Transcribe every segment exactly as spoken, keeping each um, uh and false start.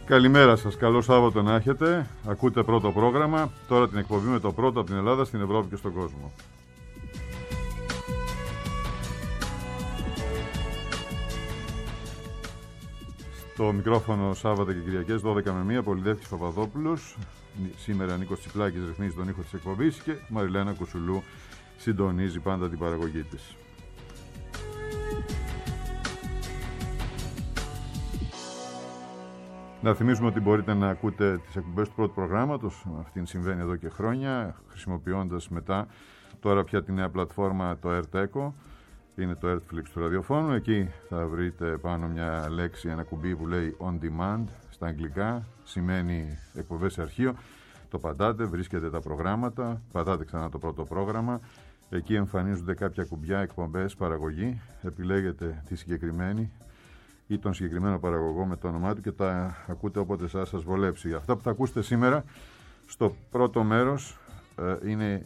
Καλημέρα σας, καλό Σάββατο να έχετε. Ακούτε πρώτο πρόγραμμα, τώρα την εκπομπή με το πρώτο από την Ελλάδα στην Ευρώπη και στον κόσμο. Στο μικρόφωνο Σάββατα και Κυριακές δώδεκα με μία, Πολυδεύκης Παπαδόπουλος. Σήμερα Νίκος Τσιπλάκης ρυθμίζει τον ήχο της εκπομπής και Μαριλένα Κουσουλού συντονίζει πάντα την παραγωγή της. Να θυμίσουμε ότι μπορείτε να ακούτε τις εκπομπές του πρώτου προγράμματος. Αυτή συμβαίνει εδώ και χρόνια, χρησιμοποιώντας μετά τώρα πια τη νέα πλατφόρμα, το AirTeco. Είναι το AirTflix του ραδιοφώνου. Εκεί θα βρείτε πάνω μια λέξη, ένα κουμπί που λέει On Demand στα αγγλικά. Σημαίνει εκπομπές σε αρχείο. Το πατάτε, βρίσκετε τα προγράμματα, πατάτε ξανά το πρώτο πρόγραμμα. Εκεί εμφανίζονται κάποια κουμπιά, εκπομπές, παραγωγή. Επιλέγετε τη συγκεκριμένη ή τον συγκεκριμένο παραγωγό με το όνομά του και τα ακούτε όποτε σας, σας βολέψει. Αυτά που θα ακούσετε σήμερα στο πρώτο μέρος ε, είναι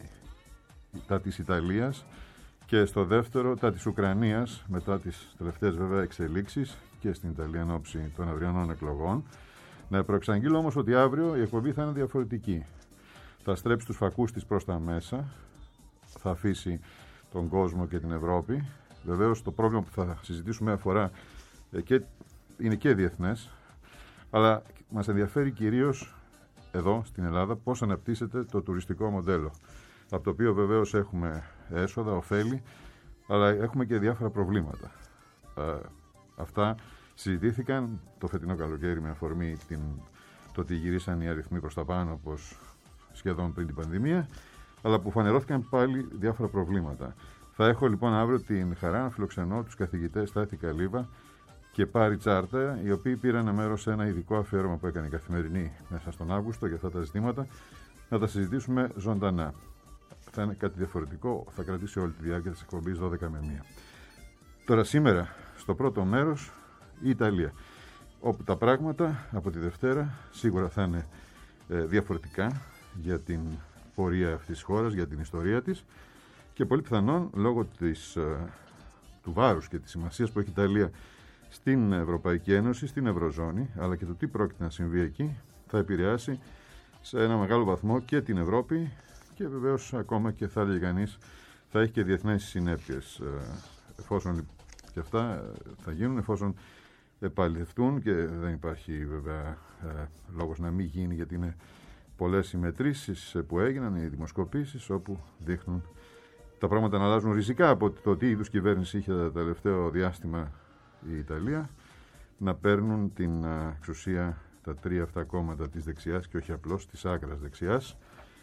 τα της Ιταλίας και στο δεύτερο τα της Ουκρανίας, μετά τις τελευταίες βέβαια εξελίξεις και στην Ιταλία εν ώψη των αυριανών εκλογών. Να προεξαγγείλω όμως ότι αύριο η εκπομπή θα είναι διαφορετική. Θα στρέψει τους φακούς της προς τα μέσα, θα αφήσει τον κόσμο και την Ευρώπη. Βεβαίως το πρόβλημα που θα συζητήσουμε αφορά και είναι και διεθνές, αλλά μας ενδιαφέρει κυρίως εδώ στην Ελλάδα πώς αναπτύσσεται το τουριστικό μοντέλο, από το οποίο βεβαίως έχουμε έσοδα, ωφέλη, αλλά έχουμε και διάφορα προβλήματα. Ε, αυτά συζητήθηκαν το φετινό καλοκαίρι με αφορμή την, το ότι γυρίσαν οι αριθμοί προς τα πάνω όπως σχεδόν πριν την πανδημία, αλλά που φανερώθηκαν πάλι διάφορα προβλήματα. Θα έχω λοιπόν αύριο την χαρά να φιλοξενώ τους καθηγητές Στάθη Καλύβα και Πάρη Τσάρτα, οι οποίοι πήραν μέρος σε ένα ειδικό αφιέρωμα που έκανε η Καθημερινή μέσα στον Αύγουστο για αυτά τα ζητήματα, να τα συζητήσουμε ζωντανά. Θα είναι κάτι διαφορετικό, θα κρατήσει όλη τη διάρκεια της εκπομπής δώδεκα με μία. Τώρα σήμερα, στο πρώτο μέρος, η Ιταλία, όπου τα πράγματα από τη Δευτέρα σίγουρα θα είναι ε, διαφορετικά για την πορεία αυτής της χώρας, για την ιστορία της και πολύ πιθανόν λόγω της, ε, του βάρους και της σημασίας που έχει η Ιταλία στην Ευρωπαϊκή Ένωση, στην Ευρωζώνη, αλλά και το τι πρόκειται να συμβεί εκεί, θα επηρεάσει σε ένα μεγάλο βαθμό και την Ευρώπη και βεβαίως ακόμα και θα έλεγε κανείς θα έχει και διεθνές συνέπειες, εφόσον και αυτά θα γίνουν, εφόσον επαληθευτούν και δεν υπάρχει βέβαια λόγος να μην γίνει, γιατί είναι πολλές οι μετρήσεις που έγιναν, οι δημοσκοπήσεις όπου δείχνουν τα πράγματα να αλλάζουν ριζικά από το τι είδους κυβέρνηση είχε το τελευταίο διάστημα η Ιταλία, να παίρνουν την εξουσία τα τρία αυτά κόμματα της δεξιάς και όχι απλώς της άκρας δεξιάς.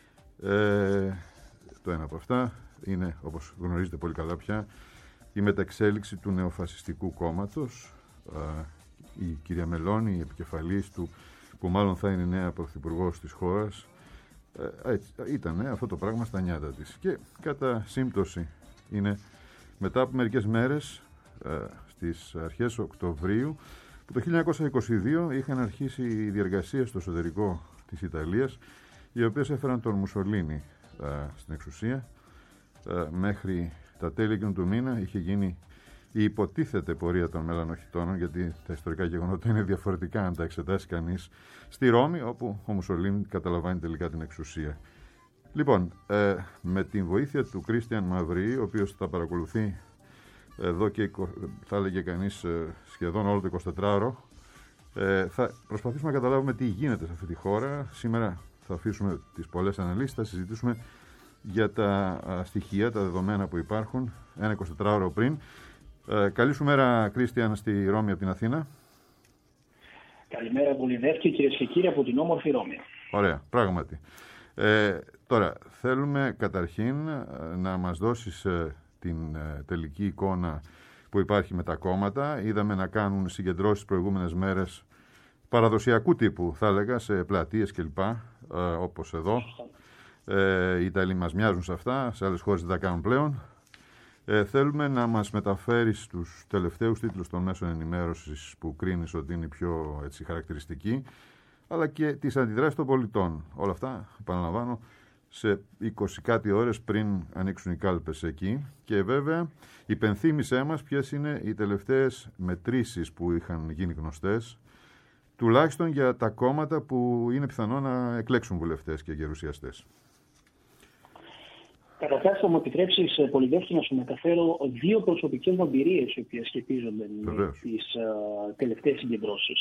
Ε, το ένα από αυτά είναι, όπως γνωρίζετε πολύ καλά πια, η μεταξέλιξη του νεοφασιστικού κόμματος. Ε, η κυρία Μελώνη, η επικεφαλής του, που μάλλον θα είναι νέα πρωθυπουργός της χώρας, ε, ήταν ε, αυτό το πράγμα στα νιάτα της. Και κατά σύμπτωση είναι μετά από μερικές μέρες, ε, στις αρχές Οκτωβρίου, που το χίλια εννιακόσια είκοσι δύο είχαν αρχίσει οι διεργασίες στο εσωτερικό της Ιταλίας, οι οποίες έφεραν τον Μουσολίνι α, στην εξουσία. Α, μέχρι τα τέλη εκείνου του μήνα είχε γίνει η υποτίθεται πορεία των μελανοχιτώνων, γιατί τα ιστορικά γεγονότα είναι διαφορετικά αν τα εξετάσει κανείς, στη Ρώμη, όπου ο Μουσολίνι καταλαμβάνει τελικά την εξουσία. Λοιπόν, ε, με την βοήθεια του Κρίστιαν Μαυρί, ο οποίος τα παρακολουθεί εδώ και θα έλεγε κανείς σχεδόν όλο το εικοσιτετράωρο, ε, θα προσπαθήσουμε να καταλάβουμε τι γίνεται σε αυτή τη χώρα. Σήμερα θα αφήσουμε τις πολλές αναλύσεις, θα συζητήσουμε για τα α, στοιχεία, τα δεδομένα που υπάρχουν ένα εικοσιτετράωρο πριν. Ε, καλή σου μέρα, Κρίστιαν, στη Ρώμη από την Αθήνα. Καλημέρα, Πολυδεύκη, κυρίες και κύριοι, από την όμορφη Ρώμη. Ωραία, πράγματι. Ε, τώρα, θέλουμε καταρχήν να μας δώσεις ε, την ε, τελική εικόνα που υπάρχει με τα κόμματα. Είδαμε να κάνουν συγκεντρώσεις προηγούμενες μέρες παραδοσιακού τύπου, θα έλεγα, σε πλατείες κλπ, ε, όπως εδώ. Ε, οι Ιταλοί μας μοιάζουν σε αυτά, σε άλλες χώρες δεν τα κάνουν πλέον. Ε, θέλουμε να μας μεταφέρεις τους τελευταίους τίτλους των μέσων ενημέρωσης που κρίνεις ότι είναι πιο έτσι, χαρακτηριστικοί, αλλά και τις αντιδράσεις των πολιτών. Όλα αυτά, επαναλαμβάνω, σε είκοσι κάτι ώρες πριν ανοίξουν οι κάλπες εκεί. Και βέβαια, υπενθύμησέ μας ποιες είναι οι τελευταίες μετρήσεις που είχαν γίνει γνωστές τουλάχιστον για τα κόμματα που είναι πιθανό να εκλέξουν βουλευτές και γερουσιαστές. Καταρχάς, θα μου επιτρέψεις, Πολυδεύκη, να σου μεταφέρω δύο προσωπικές μου εμπειρίες οι οποίες σχετίζονται με τις uh, τελευταίες συγκεντρώσεις.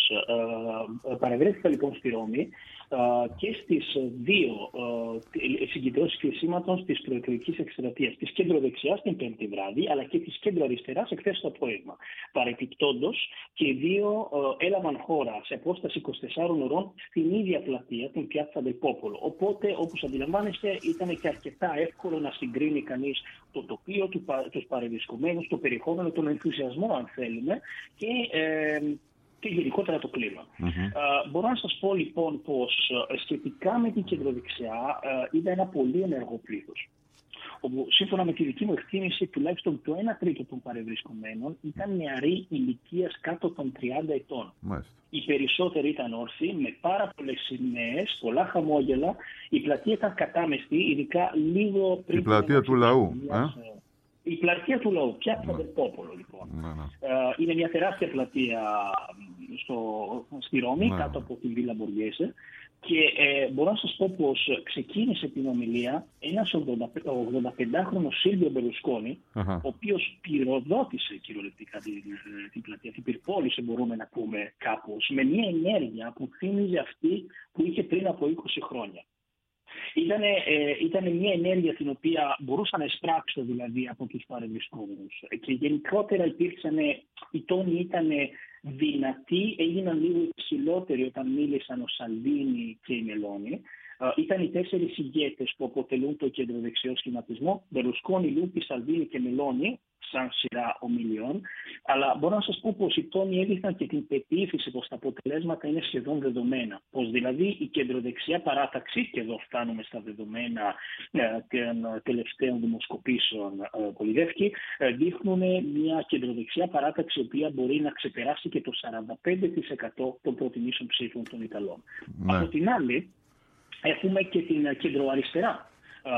Uh, παρευρέθηκα λοιπόν στη Ρώμη uh, και στις δύο uh, συγκεντρώσεις κλεισίματος της προεκλογικής εκστρατείας, της κέντρο-δεξιάς την Πέμπτη βράδυ, αλλά και της κέντρο-αριστεράς εχθές το απόγευμα. Παρεπιπτόντως, και οι δύο uh, έλαβαν χώρα σε απόσταση είκοσι τεσσάρων ωρών στην ίδια πλατεία, την Πιάτσα del Popolo. Οπότε, όπως αντιλαμβάνεστε, ήταν και αρκετά εύκολο να συγκρίνει κανείς το τοπίο, τους παρευρισκομένους, το περιεχόμενο, τον ενθουσιασμό, αν θέλουμε, και, ε, και γενικότερα το κλίμα. Mm-hmm. Uh, μπορώ να σας πω λοιπόν πως uh, σχετικά με την κεντροδεξιά uh, ήταν ένα πολύ ενεργό πλήθος, όπου σύμφωνα με τη δική μου εκτίμηση τουλάχιστον το ένα τρίτο των παρευρισκομένων ήταν νεαροί ηλικίας κάτω των τριάντα ετών. Μάλιστα. Οι περισσότεροι ήταν όρθιοι, με πάρα πολλές σημαίες, πολλά χαμόγελα. Η πλατεία ήταν κατάμεστη, ειδικά λίγο πριν... Η πλατεία του λαού. Ε? Η πλατεία του λαού, Πιάτσα del Popolo λοιπόν. Ναι, ναι. Uh, είναι μια τεράστια πλατεία στο, στη Ρώμη, ναι, κάτω από τη Βίλα Μποργέσε. Και ε, μπορώ να σας πω πως ξεκίνησε την ομιλία ένας ογδονταπεντάχρονος Σίλβιο Μπερλουσκόνι, uh-huh. ο οποίος πυροδότησε κυριολεκτικά την, την πλατεία, την πυρπόλησε, μπορούμε να πούμε κάπως, με μια ενέργεια που θύμιζε αυτή που είχε πριν από είκοσι χρόνια. Ήτανε, ε, ήτανε μια ενέργεια την οποία μπορούσα να εισπράξω δηλαδή από τους παρευρισκόμενους. Και γενικότερα υπήρξαν, οι τόνοι ήταν δυνατοί, έγιναν λίγο υψηλότεροι όταν μίλησαν ο Σαλβίνι και η Μελώνη. Uh, ήταν οι τέσσερις ηγέτες που αποτελούν το κεντροδεξιό σχηματισμό, Μπερλουσκόνι, Λούπι, Σαλβίνι και Μελώνη, σαν σειρά ομιλιών. Αλλά μπορώ να σας πω πως οι τόνοι έδειχναν και την πεποίθηση πως τα αποτελέσματα είναι σχεδόν δεδομένα. Πως δηλαδή η κεντροδεξιά παράταξη, και εδώ φτάνουμε στα δεδομένα uh, των τελευταίων δημοσκοπήσεων uh, Πολυδεύκη, uh, δείχνουν μια κεντροδεξιά παράταξη η οποία μπορεί να ξεπεράσει και το σαράντα πέντε τοις εκατό των προτιμήσεων ψήφων των Ιταλών. Ναι. Από την άλλη, έχουμε και την κεντροαριστερά ε,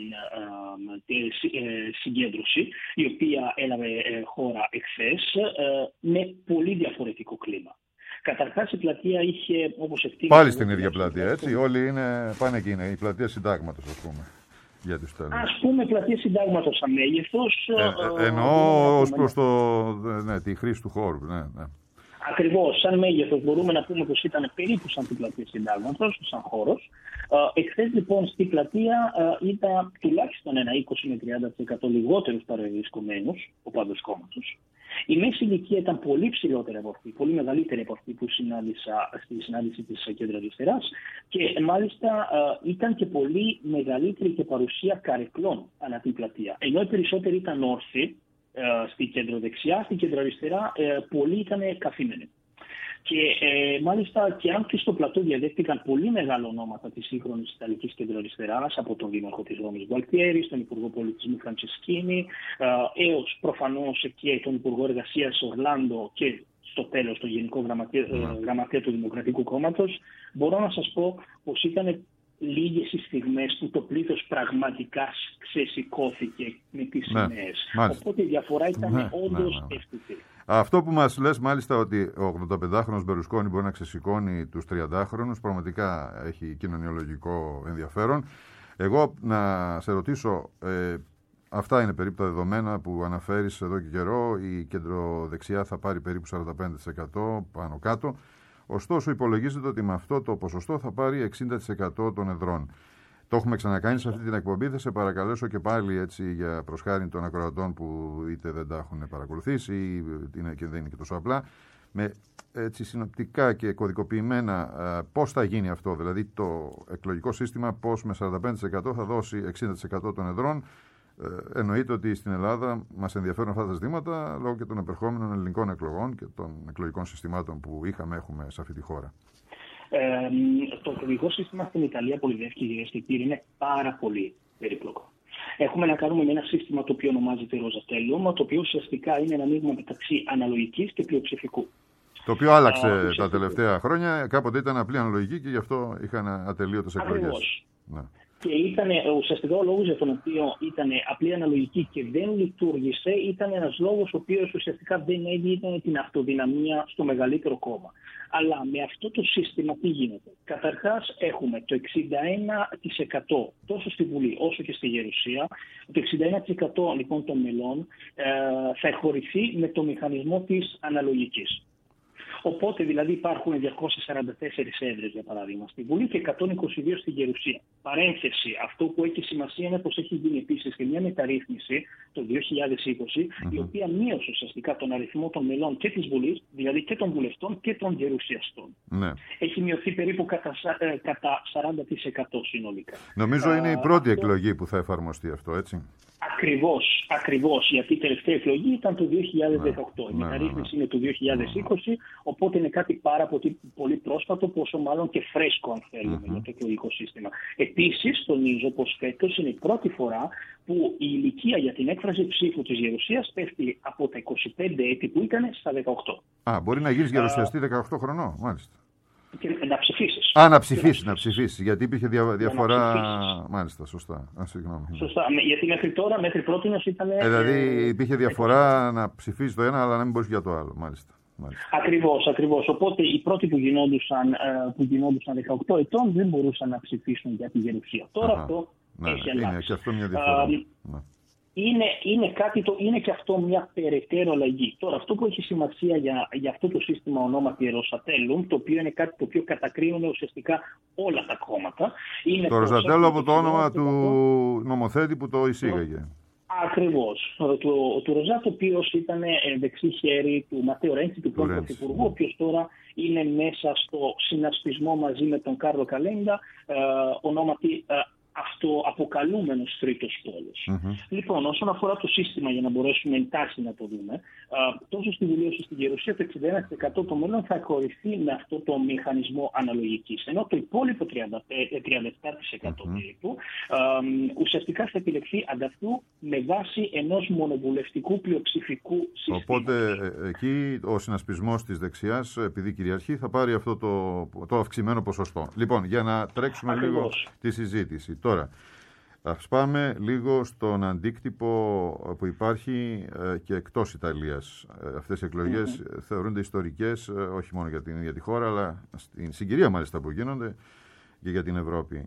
ε, ε, συγκέντρωση, η οποία έλαβε ε, χώρα εχθές ε, με πολύ διαφορετικό κλίμα. Καταρχάς η πλατεία είχε, όπως εκτίμησε... Πάλι στην ίδια πλατεία, έτσι. Όλοι είναι, πάνε εκεί, είναι η πλατεία Συντάγματος, ας πούμε. Για τους ας πούμε πλατεία Συντάγματος σαν μέγεθος. Ε, ε, εννοώ ως προς το, ναι, τη χρήση του χώρου, ναι, ναι. Ακριβώς, σαν μέγεθος μπορούμε να πούμε πως ήταν περίπου σαν την πλατεία Συντάγματος, σαν χώρος. Εχθές λοιπόν στην πλατεία ήταν τουλάχιστον ένα είκοσι με τριάντα τοις εκατό λιγότερους παρευρισκομένους οπαδούς κόμματος. Η μέση ηλικία ήταν πολύ ψηλότερη από αυτή, πολύ μεγαλύτερη από αυτή που συνάντησα στη συνάντηση της κέντρο-αριστεράς και μάλιστα ήταν και πολύ μεγαλύτερη και παρουσία καρεκλών ανά την πλατεία. Ενώ οι περισσότεροι ήταν όρθιοι, στη κεντροδεξιά, στην κεντροαριστερά, πολλοί ήταν καθήμενοι. Και ε, μάλιστα και αν και στο πλατό διαδέχτηκαν πολύ μεγάλα ονόματα της σύγχρονης Ιταλικής κεντροαριστεράς, από τον Δήμαρχο της Ρώμης Γκουαλτιέρη, τον Υπουργό Πολιτισμού Φραντσεσκίνη, ε, έως προφανώς και τον Υπουργό Εργασίας Ορλάντο και στο τέλος τον Γενικό Γραμματέα, mm. Γραμματέα του Δημοκρατικού Κόμματος, μπορώ να σας πω πως ήταν λίγες οι στιγμές που το πλήθος πραγματικά ξεσηκώθηκε με τις σημαίες. Ναι, οπότε η διαφορά ήταν ναι, όντως ναι, ναι. αισθητή. Αυτό που μας λες μάλιστα ότι ο ογδονταπεντάχρονος Μπερλουσκόνι μπορεί να ξεσηκώνει τους τριαντάχρονους, πραγματικά έχει κοινωνιολογικό ενδιαφέρον. Εγώ να σε ρωτήσω, ε, αυτά είναι περίπου τα δεδομένα που αναφέρεις εδώ και καιρό, η κεντροδεξιά θα πάρει περίπου σαράντα πέντε τοις εκατό πάνω κάτω. Ωστόσο, υπολογίζεται ότι με αυτό το ποσοστό θα πάρει εξήντα τοις εκατό των εδρών. Το έχουμε ξανακάνει σε αυτή την εκπομπή. Θα σε παρακαλέσω και πάλι έτσι για προσχάριν των ακροατών που είτε δεν τα έχουν παρακολουθήσει ή είναι και δεν είναι και τόσο απλά. Με έτσι συνοπτικά και κωδικοποιημένα πώς θα γίνει αυτό. Δηλαδή το εκλογικό σύστημα πώς με σαράντα πέντε τοις εκατό θα δώσει εξήντα τοις εκατό των εδρών. Ε, εννοείται ότι στην Ελλάδα μας ενδιαφέρουν αυτά τα ζητήματα λόγω και των επερχόμενων ελληνικών εκλογών και των εκλογικών συστημάτων που είχαμε, έχουμε σε αυτή τη χώρα. Ε, το εκλογικό σύστημα στην Ιταλία, Πολυδεύκη, κυρίες και κύριοι, είναι πάρα πολύ περίπλοκο. Έχουμε να κάνουμε με ένα σύστημα το οποίο ονομάζεται Ροζατέλιουμ, το οποίο ουσιαστικά είναι ένα μείγμα μεταξύ αναλογικής και πλειοψηφικού. Το οποίο άλλαξε Α, τα τελευταία χρόνια. Κάποτε ήταν απλή αναλογική και γι' αυτό είχαν ατελείωτες εκλογές. Ναι. Και ήταν ουσιαστικά ο λόγος για τον οποίο ήταν απλή αναλογική και δεν λειτουργήσε, ήταν ένας λόγος ο οποίος ουσιαστικά δεν έδινε την αυτοδυναμία στο μεγαλύτερο κόμμα. Αλλά με αυτό το σύστημα τι γίνεται? Καταρχάς έχουμε το εξήντα ένα τοις εκατό τόσο στη Βουλή όσο και στη Γερουσία. Το εξήντα ένα τοις εκατό λοιπόν των μελών ε, θα εκχωρηθεί με το μηχανισμό της αναλογικής. Οπότε δηλαδή υπάρχουν διακόσιες σαράντα τέσσερις έδρες για παράδειγμα στη Βουλή και εκατόν είκοσι δύο στη Γερουσία. Παρένθεση, αυτό που έχει σημασία είναι πως έχει γίνει επίσης και μια μεταρρύθμιση το δύο χιλιάδες είκοσι, mm-hmm. η οποία μείωσε ουσιαστικά τον αριθμό των μελών και της Βουλής, δηλαδή και των βουλευτών και των γερουσιαστών. Mm-hmm. Έχει μειωθεί περίπου κατά, ε, κατά σαράντα τοις εκατό συνολικά. Νομίζω είναι η πρώτη αυτό... εκλογή που θα εφαρμοστεί αυτό, έτσι. Ακριβώς, ακριβώς, γιατί η τελευταία εκλογή ήταν το δύο χιλιάδες δεκαοκτώ. Ναι, η μεταρρύθμιση ναι, ναι. είναι το δύο χιλιάδες είκοσι, ναι. οπότε είναι κάτι πάρα πολύ, πολύ πρόσφατο, πόσο μάλλον και φρέσκο, αν θέλουμε, mm-hmm. για το εκλογικό σύστημα. Επίσης, τονίζω πως φέτος είναι η πρώτη φορά που η ηλικία για την έκφραση ψήφου της Γερουσίας πέφτει από τα είκοσι πέντε έτη που ήταν στα δεκαοκτώ. Α, μπορεί να γίνεις γερουσιαστή δεκαοκτώ χρονών, μάλιστα. Και να ψηφίσεις. Α, να ψηφίσεις, να ψηφίσεις, γιατί υπήρχε δια, διαφορά. Μάλιστα, σωστά. Α, συγγνώμη. Σωστά, γιατί μέχρι τώρα, μέχρι πρότινος ήταν. Ε, δηλαδή υπήρχε διαφορά ε, να ψηφίσεις το ένα, αλλά να μην μπορείς για το άλλο. Μάλιστα. Μάλιστα. Ακριβώς, ακριβώς. Οπότε οι πρώτοι που γινόντουσαν, που γινόντουσαν δεκαοκτώ ετών δεν μπορούσαν να ψηφίσουν για τη Γερουσία. Τώρα Αχα. αυτό ναι, έχει είναι αλλάξει. και αυτό μια διαφορά. Uh, ναι. Είναι, είναι, κάτι το, είναι και αυτό μια περαιτέρω αλλαγή. Τώρα, αυτό που έχει σημασία για, για αυτό το σύστημα ονόματι Ροζατέλουμ, το οποίο είναι κάτι το οποίο κατακρίνουν ουσιαστικά όλα τα κόμματα. Είναι το Ροζατέλουμ από το όνομα του νομοθέτη που το εισήγαγε. Ακριβώς. Του το Ροζάτο, ο οποίος ήταν δεξί χέρι του Ματέο Ρέντσι, του πρώτου πρωθυπουργού, ο οποίος τώρα είναι μέσα στο συνασπισμό μαζί με τον Κάρλο Καλέντα, ε, ονόματι ε, αυτοαποκαλούμενος τρίτος πόλος. Mm-hmm. Λοιπόν, όσον αφορά το σύστημα, για να μπορέσουμε εντάχει να το δούμε, α, τόσο στη Βουλή όσο στη Γερουσία, το εξήντα ένα τοις εκατό των μέλων θα χωριστεί με αυτό το μηχανισμό αναλογικής. Ενώ το υπόλοιπο τριάντα επτά τοις εκατό mm-hmm. περίπου α, ουσιαστικά θα επιλεχθεί ανταυτού με βάση ενός μονοβουλευτικού πλειοψηφικού συστήματος. Οπότε εκεί ο συνασπισμός της δεξιάς, επειδή κυριαρχεί, θα πάρει αυτό το, το αυξημένο ποσοστό. Λοιπόν, για να τρέξουμε Ακριβώς. λίγο τη συζήτηση. Τώρα, ας πάμε λίγο στον αντίκτυπο που υπάρχει και εκτός Ιταλίας. Αυτές οι εκλογές mm-hmm. θεωρούνται ιστορικές, όχι μόνο για την ίδια τη χώρα, αλλά στην συγκυρία μάλιστα που γίνονται και για την Ευρώπη.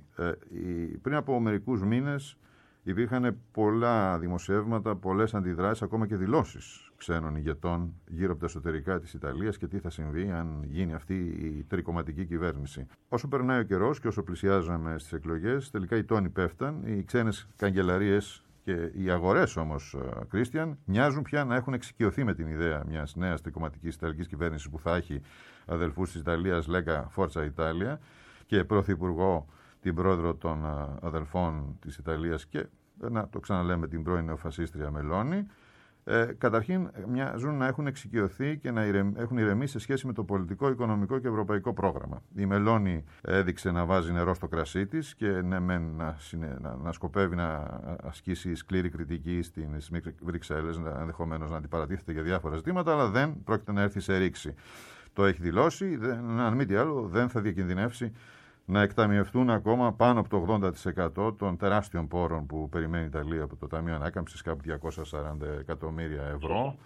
Πριν από μερικούς μήνες υπήρχαν πολλά δημοσιεύματα, πολλές αντιδράσεις, ακόμα και δηλώσεις ξένων ηγετών γύρω από τα εσωτερικά της Ιταλίας και τι θα συμβεί αν γίνει αυτή η τρικομματική κυβέρνηση. Όσο περνάει ο καιρός και όσο πλησιάζαμε στις εκλογές, τελικά οι τόνοι πέφταν, οι ξένες καγκελαρίες και οι αγορές όμως, Κρίστιαν, μοιάζουν πια να έχουν εξοικειωθεί με την ιδέα μιας νέας τρικομματικής ιταλικής κυβέρνησης που θα έχει αδελφούς της Ιταλίας, Λέγκα Φόρτσα Ιτάλια, και πρωθυπουργό την πρόεδρο των αδελφών της Ιταλίας και, να το ξαναλέμε, την πρώην νεοφασίστρια Μελώνη. Ε, καταρχήν μοιάζουν να έχουν εξοικειωθεί και να ηρεμ, έχουν ηρεμήσει σε σχέση με το πολιτικό, οικονομικό και ευρωπαϊκό πρόγραμμα. Η Μελώνη έδειξε να βάζει νερό στο κρασί της και ναι, μεν να, να, να σκοπεύει να ασκήσει σκληρή κριτική στις Βρυξέλλες, ενδεχομένως να αντιπαρατίθεται για διάφορα ζητήματα, αλλά δεν πρόκειται να έρθει σε ρήξη. Το έχει δηλώσει, δεν, αν μη τι άλλο, δεν θα διακινδυνεύσει να εκταμιευτούν ακόμα πάνω από το ογδόντα τοις εκατό των τεράστιων πόρων που περιμένει η Ιταλία από το Ταμείο Ανάκαμψης, κάπου διακόσια σαράντα εκατομμύρια ευρώ.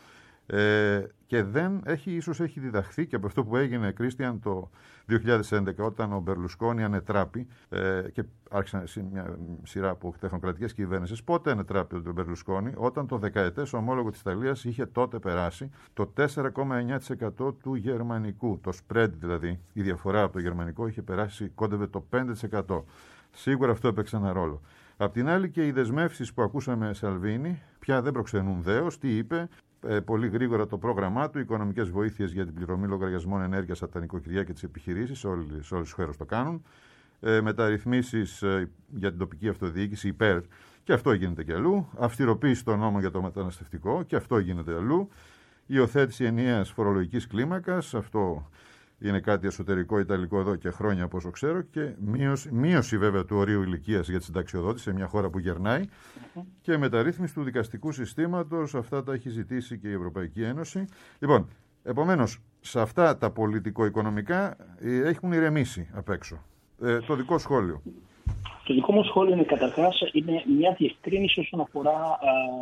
Ε, και δεν έχει, ίσως έχει διδαχθεί και από αυτό που έγινε, Κρίστιαν, το δύο χιλιάδες έντεκα, όταν ο Μπερλουσκόνι ανετράπη ε, και άρχισαν μια σειρά από τεχνοκρατικές κυβέρνησεις. Πότε ανετράπη ο Μπερλουσκόνι? Όταν το δεκαετές ομόλογο της Ιταλίας είχε τότε περάσει το τέσσερα κόμμα εννιά τοις εκατό του γερμανικού. Το spread, δηλαδή, η διαφορά από το γερμανικό, είχε περάσει, κόντευε το πέντε τοις εκατό. Σίγουρα αυτό έπαιξε ένα ρόλο. Απ' την άλλη, και οι δεσμεύσεις που ακούσαμε Σαλβίνη πια δεν προξενούν δέος. Τι είπε? Ε, πολύ γρήγορα το πρόγραμμά του, οικονομικές βοήθειες για την πληρωμή λογαριασμών ενέργειας στα τα νοικοκυριά και τις επιχειρήσεις, σε όλες τις χώρες το κάνουν. Ε, μεταρρυθμίσεις ε, για την τοπική αυτοδιοίκηση υπέρ, και αυτό γίνεται και αλλού. Αυστηροποίηση των νόμων για το μεταναστευτικό, και αυτό γίνεται αλλού. Υιοθέτηση ενιαίας φορολογικής κλίμακας, αυτό είναι κάτι εσωτερικό ιταλικό εδώ και χρόνια, από όσο ξέρω, και μείωση, μείωση βέβαια του ορίου ηλικίας για τη συνταξιοδότηση σε μια χώρα που γερνάει, mm-hmm. και μεταρρύθμιση του δικαστικού συστήματος. Αυτά τα έχει ζητήσει και η Ευρωπαϊκή Ένωση. Λοιπόν, επομένως, σε αυτά τα πολιτικο-οικονομικά έχουν ηρεμήσει απ' έξω. Ε, το δικό σχόλιο. Το δικό μου σχόλιο είναι καταρχάς είναι μια διευκρίνηση όσον αφορά α,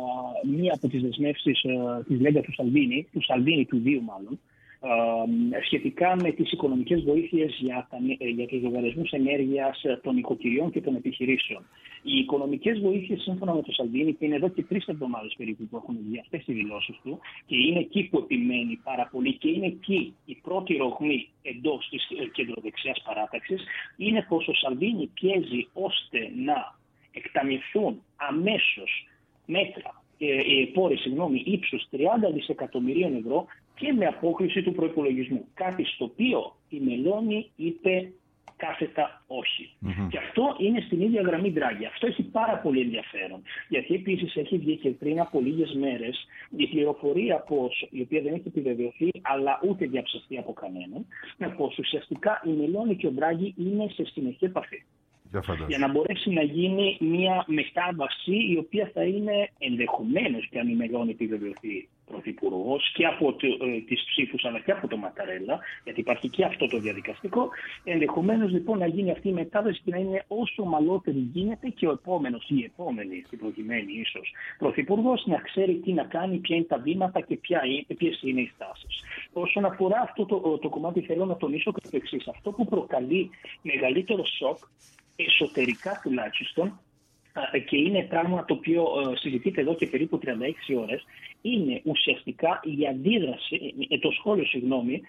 μία από τις δεσμεύσεις της Λέγκα του Σαλβίνη, του Σαλβίνη του Δίου μάλλον, α, σχετικά με τις οικονομικές βοήθειες για, τα, για τους λογαριασμούς ενέργειας των οικοκυριών και των επιχειρήσεων. Οι οικονομικές βοήθειες, σύμφωνα με τον Σαλβίνη, και είναι εδώ και τρεις εβδομάδες περίπου που έχουν βγει αυτές οι δηλώσεις του, και είναι εκεί που επιμένει πάρα πολύ και είναι εκεί η πρώτη ρογμή εντός της κεντροδεξιάς παράταξης, είναι πως ο Σαλβίνη πιέζει ώστε να εκταμιευθούν αμέσως μέτρα, ε, ε, πόροι, συγγνώμη, ύψους τριάντα δισεκατομμυρίων ευρώ και με απόκληση του προϋπολογισμού. Κάτι στο οποίο η Μελώνη είπε κάθετα όχι. Mm-hmm. Και αυτό είναι στην ίδια γραμμή Ντράγκη. Αυτό έχει πάρα πολύ ενδιαφέρον. Γιατί επίσης έχει βγει και πριν από λίγες μέρες η πληροφορία πως, η οποία δεν έχει επιβεβαιωθεί, αλλά ούτε διαψευστεί από κανέναν, πως ουσιαστικά η Μελώνη και ο Ντράγκη είναι σε συνεχή επαφή. Για, για να μπορέσει να γίνει μια μετάβαση η οποία θα είναι ενδεχομένως, και αν η Μελώνη επιβεβαιωθεί πρωθυπουργός, και από το, ε, τις ψήφους αλλά και από το Ματαρέλα, γιατί υπάρχει και αυτό το διαδικαστικό, ενδεχομένως λοιπόν να γίνει αυτή η μετάβαση και να είναι όσο ομαλότερη γίνεται και ο επόμενος ή η επόμενη, στην προκειμένη ίσως, πρωθυπουργός να ξέρει τι να κάνει, ποια είναι τα βήματα και ποιες είναι οι στάσεις. Όσον αφορά αυτό το, το, το κομμάτι, θέλω να τονίσω και το εξής. Αυτό που προκαλεί μεγαλύτερο σοκ, εσωτερικά τουλάχιστον, και είναι πράγμα το οποίο συζητείται εδώ και περίπου τριάντα έξι ώρες, είναι ουσιαστικά η αντίδραση, το σχόλιο, συγγνώμη,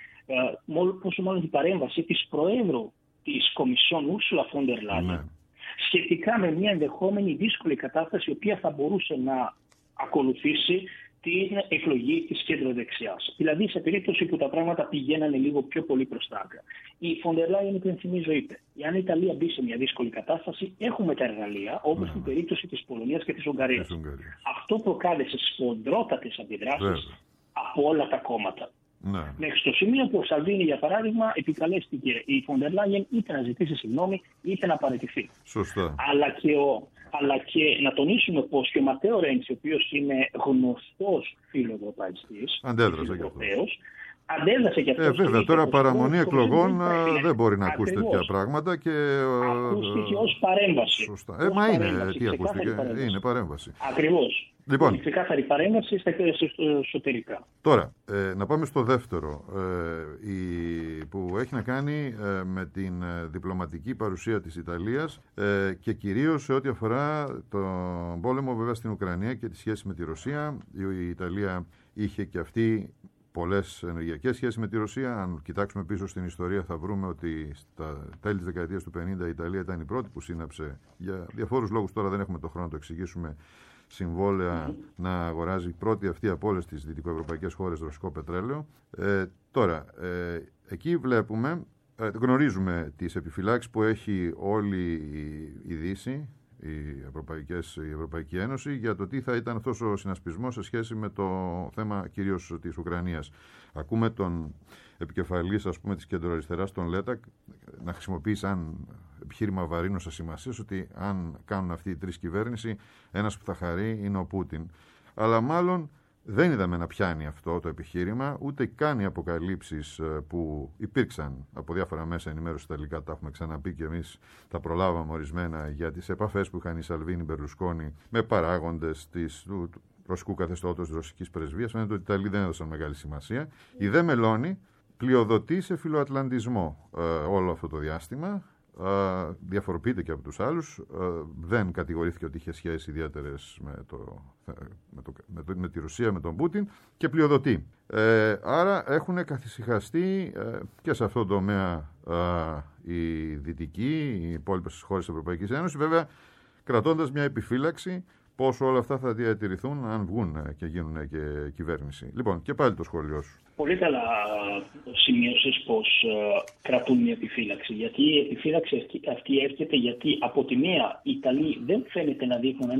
πόσο μάλλον την παρέμβαση της Προέδρου της Κομισιόν Ούρσουλα φον ντερ Λάιεν, σχετικά με μια ενδεχόμενη δύσκολη κατάσταση η οποία θα μπορούσε να ακολουθήσει την εκλογή της κέντρο-δεξιάς. Δηλαδή, σε περίπτωση που τα πράγματα πηγαίνανε λίγο πιο πολύ προς τα άκρα. Η φον ντερ Λάιεν, υπενθυμίζω, είπε: εάν η Ιταλία μπει σε μια δύσκολη κατάσταση, έχουμε τα εργαλεία, όπως ναι. στην περίπτωση της Πολωνίας και της Ουγγαρίας. Αυτό προκάλεσε σποντρότατες αντιδράσεις Βέβαια. από όλα τα κόμματα. Ναι. Μέχρι στο σημείο που ο Σαλβίνη, για παράδειγμα, επικαλέστηκε η φον ντερ Λάιεν είτε να ζητήσει συγγνώμη είτε να παραιτηθεί. Σωστά. Αλλά και, ο, αλλά και να τονίσουμε πως και ο Ματέο Ρέντσι, ο οποίος είναι γνωστός φιλοευρωπαϊστής, αντέδρασε και αυτό. Αντέδρασε και αυτό. Ε, βέβαια, τώρα παραμονή εκλογών δεν μπορεί να ακούσει τέτοια πράγματα. Και, ακούστηκε ως παρέμβαση. Σωστά. Ε, μα είναι, τι ακούστηκε, παρέμβαση. είναι παρέμβαση. Ακριβώς. Λοιπόν, είναι ξεκάθαρη παρέμβαση στα εσωτερικά. Τώρα, ε, να πάμε στο δεύτερο, ε, η, που έχει να κάνει ε, με την ε, διπλωματική παρουσία της Ιταλίας ε, και κυρίως σε ό,τι αφορά τον πόλεμο βέβαια στην Ουκρανία και τη σχέση με τη Ρωσία. Η, η Ιταλία είχε και αυτή πολλές ενεργειακές σχέσεις με τη Ρωσία. Αν κοιτάξουμε πίσω στην ιστορία θα βρούμε ότι στα τέλη της δεκαετίας του πενήντα η Ιταλία ήταν η πρώτη που σύναψε, για διαφόρους λόγους τώρα δεν έχουμε το χρόνο να το εξηγήσουμε, συμβόλαια mm-hmm. να αγοράζει πρώτη αυτή από όλες τις δυτικοευρωπαϊκές χώρες ρωσικό πετρέλαιο. Ε, τώρα, ε, εκεί βλέπουμε, ε, γνωρίζουμε τις επιφυλάξεις που έχει όλη η, η Δύση, η, Ευρωπαϊκές, η Ευρωπαϊκή Ένωση, για το τι θα ήταν αυτός ο συνασπισμός σε σχέση με το θέμα κυρίως της Ουκρανίας. Ακούμε τον επικεφαλής, ας πούμε, της κεντροαριστεράς, τον Λέτακ, να χρησιμοποιεί σαν επιχείρημα βαρύνουσας σημασίας ότι αν κάνουν αυτή οι τρεις κυβέρνηση, ένας που θα χαρεί είναι ο Πούτιν. Αλλά μάλλον δεν είδαμε να πιάνει αυτό το επιχείρημα, ούτε καν οι αποκαλύψεις που υπήρξαν από διάφορα μέσα ενημέρωση ιταλικά, τα έχουμε ξαναπεί και εμείς, τα προλάβαμε ορισμένα, για τις επαφές που είχαν οι Σαλβίνη Μπερλουσκόνη με παράγοντες της, του, του ρωσικού καθεστώτος, της ρωσικής πρεσβείας. Φαίνεται ότι οι Ιταλοί δεν έδωσαν μεγάλη σημασία. Η δε Μελώνη πλειοδοτεί σε φιλοατλαντισμό ε, όλο αυτό το διάστημα. Uh, διαφοροποιείται και από τους άλλους, uh, δεν κατηγορήθηκε ότι είχε σχέσεις ιδιαίτερες με, το, με, το, με, το, με τη Ρωσία, με τον Πούτιν, και πλειοδοτεί. Uh, άρα έχουν καθησυχαστεί uh, και σε αυτό το τομέα uh, οι δυτικοί, οι υπόλοιπες χώρες της Ευρωπαϊκής Ένωσης, βέβαια κρατώντας μια επιφύλαξη πόσο όλα αυτά θα διατηρηθούν αν βγουν και γίνουν και κυβέρνηση. Λοιπόν, και πάλι το σχόλιο σου. Πολύ καλά σημείωσες πως uh, κρατούν μια επιφύλαξη. Γιατί η επιφύλαξη αυτή έρχεται γιατί από τη μία οι Ιταλοί δεν φαίνεται να δείχνουν ένα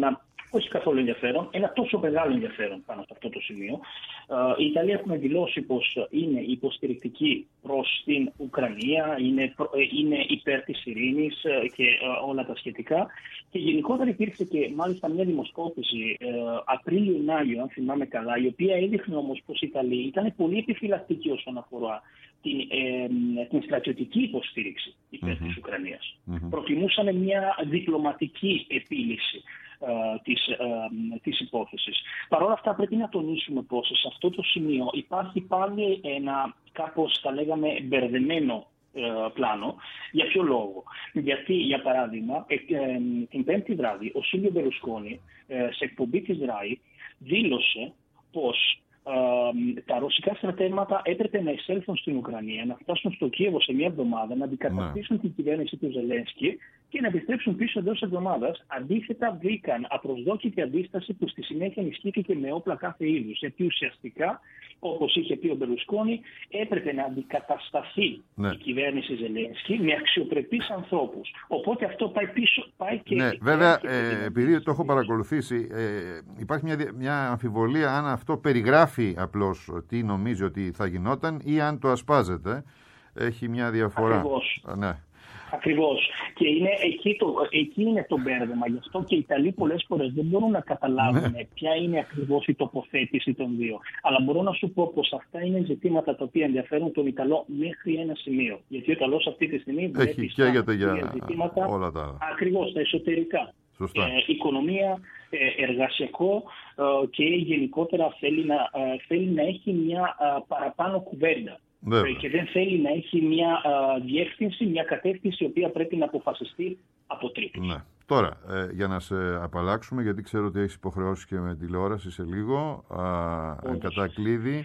όχι καθόλου ενδιαφέρον, ένα τόσο μεγάλο ενδιαφέρον πάνω σε αυτό το σημείο. Η Ιταλία έχουμε δηλώσει πως είναι υποστηρικτική προς την Ουκρανία, είναι, είναι υπέρ της ειρήνης και όλα τα σχετικά. Και γενικότερα υπήρξε και μάλιστα μια δημοσκόπηση Απρίλιο-Μάιο, αν θυμάμαι καλά, η οποία έδειχνε όμως πως η Ιταλία ήταν πολύ επιφυλακτική όσον αφορά την, ε, την στρατιωτική υποστήριξη υπέρ mm-hmm. της Ουκρανίας. Mm-hmm. Προτιμούσαν μια διπλωματική επίλυση ε, της, ε, της υπόθεσης. Παρ' όλα αυτά πρέπει να τονίσουμε πως σε αυτό το σημείο υπάρχει πάλι ένα κάπως θα λέγαμε μπερδεμένο ε, πλάνο. Για ποιο λόγο? Γιατί για παράδειγμα ε, ε, την πέμπτη βράδυ ο Σίλβιο Μπερλουσκόνι ε, σε εκπομπή της ΡΑΗ δήλωσε πως Uh, τα ρωσικά στρατεύματα έπρεπε να εισέλθουν στην Ουκρανία, να φτάσουν στο Κίεβο σε μια εβδομάδα, να αντικαταστήσουν ναι. την κυβέρνηση του Ζελένσκι και να επιστρέψουν πίσω εντός εβδομάδας. Αντίθετα, βρήκαν απροσδόκητη αντίσταση που στη συνέχεια ενισχύθηκε με όπλα κάθε είδους. Γιατί ουσιαστικά, όπως είχε πει ο Μπερλουσκόνι, έπρεπε να αντικατασταθεί ναι. η κυβέρνηση Ζελένσκι με αξιοπρεπείς ανθρώπους. Οπότε αυτό πάει πίσω, πάει και. Ναι, βέβαια, ε, επειδή το έχω παρακολουθήσει, ε, υπάρχει μια, μια αμφιβολία αν αυτό περιγράφει απλώς τι νομίζει ότι θα γινόταν ή αν το ασπάζεται. Έχει μια διαφορά. Ακριβώς. Ναι. Ακριβώς. Και είναι, εκεί, το, εκεί είναι το μπέρδεμα. Γι' αυτό και οι Ιταλοί πολλές φορές δεν μπορούν να καταλάβουν ναι. ποια είναι ακριβώς η τοποθέτηση των δύο. Αλλά μπορώ να σου πω πως αυτά είναι ζητήματα τα οποία ενδιαφέρουν τον Ιταλό μέχρι ένα σημείο. Γιατί ο Ιταλός αυτή τη στιγμή βλέπει καίγεται για ζητήματα όλα τα... ακριβώς τα εσωτερικά. Σωστά. Ε, οικονομία, ε, εργασιακό ε, και γενικότερα θέλει να, ε, θέλει να έχει μια ε, παραπάνω κουβέντα. Βέβαια. Και δεν θέλει να έχει μια α, διεύθυνση, μια κατεύθυνση η οποία πρέπει να αποφασιστεί από τρίτους. Ναι. Τώρα, ε, για να σε απαλλάξουμε, γιατί ξέρω ότι έχεις υποχρεώσει και με τηλεόραση σε λίγο, α, εν κατακλείδη,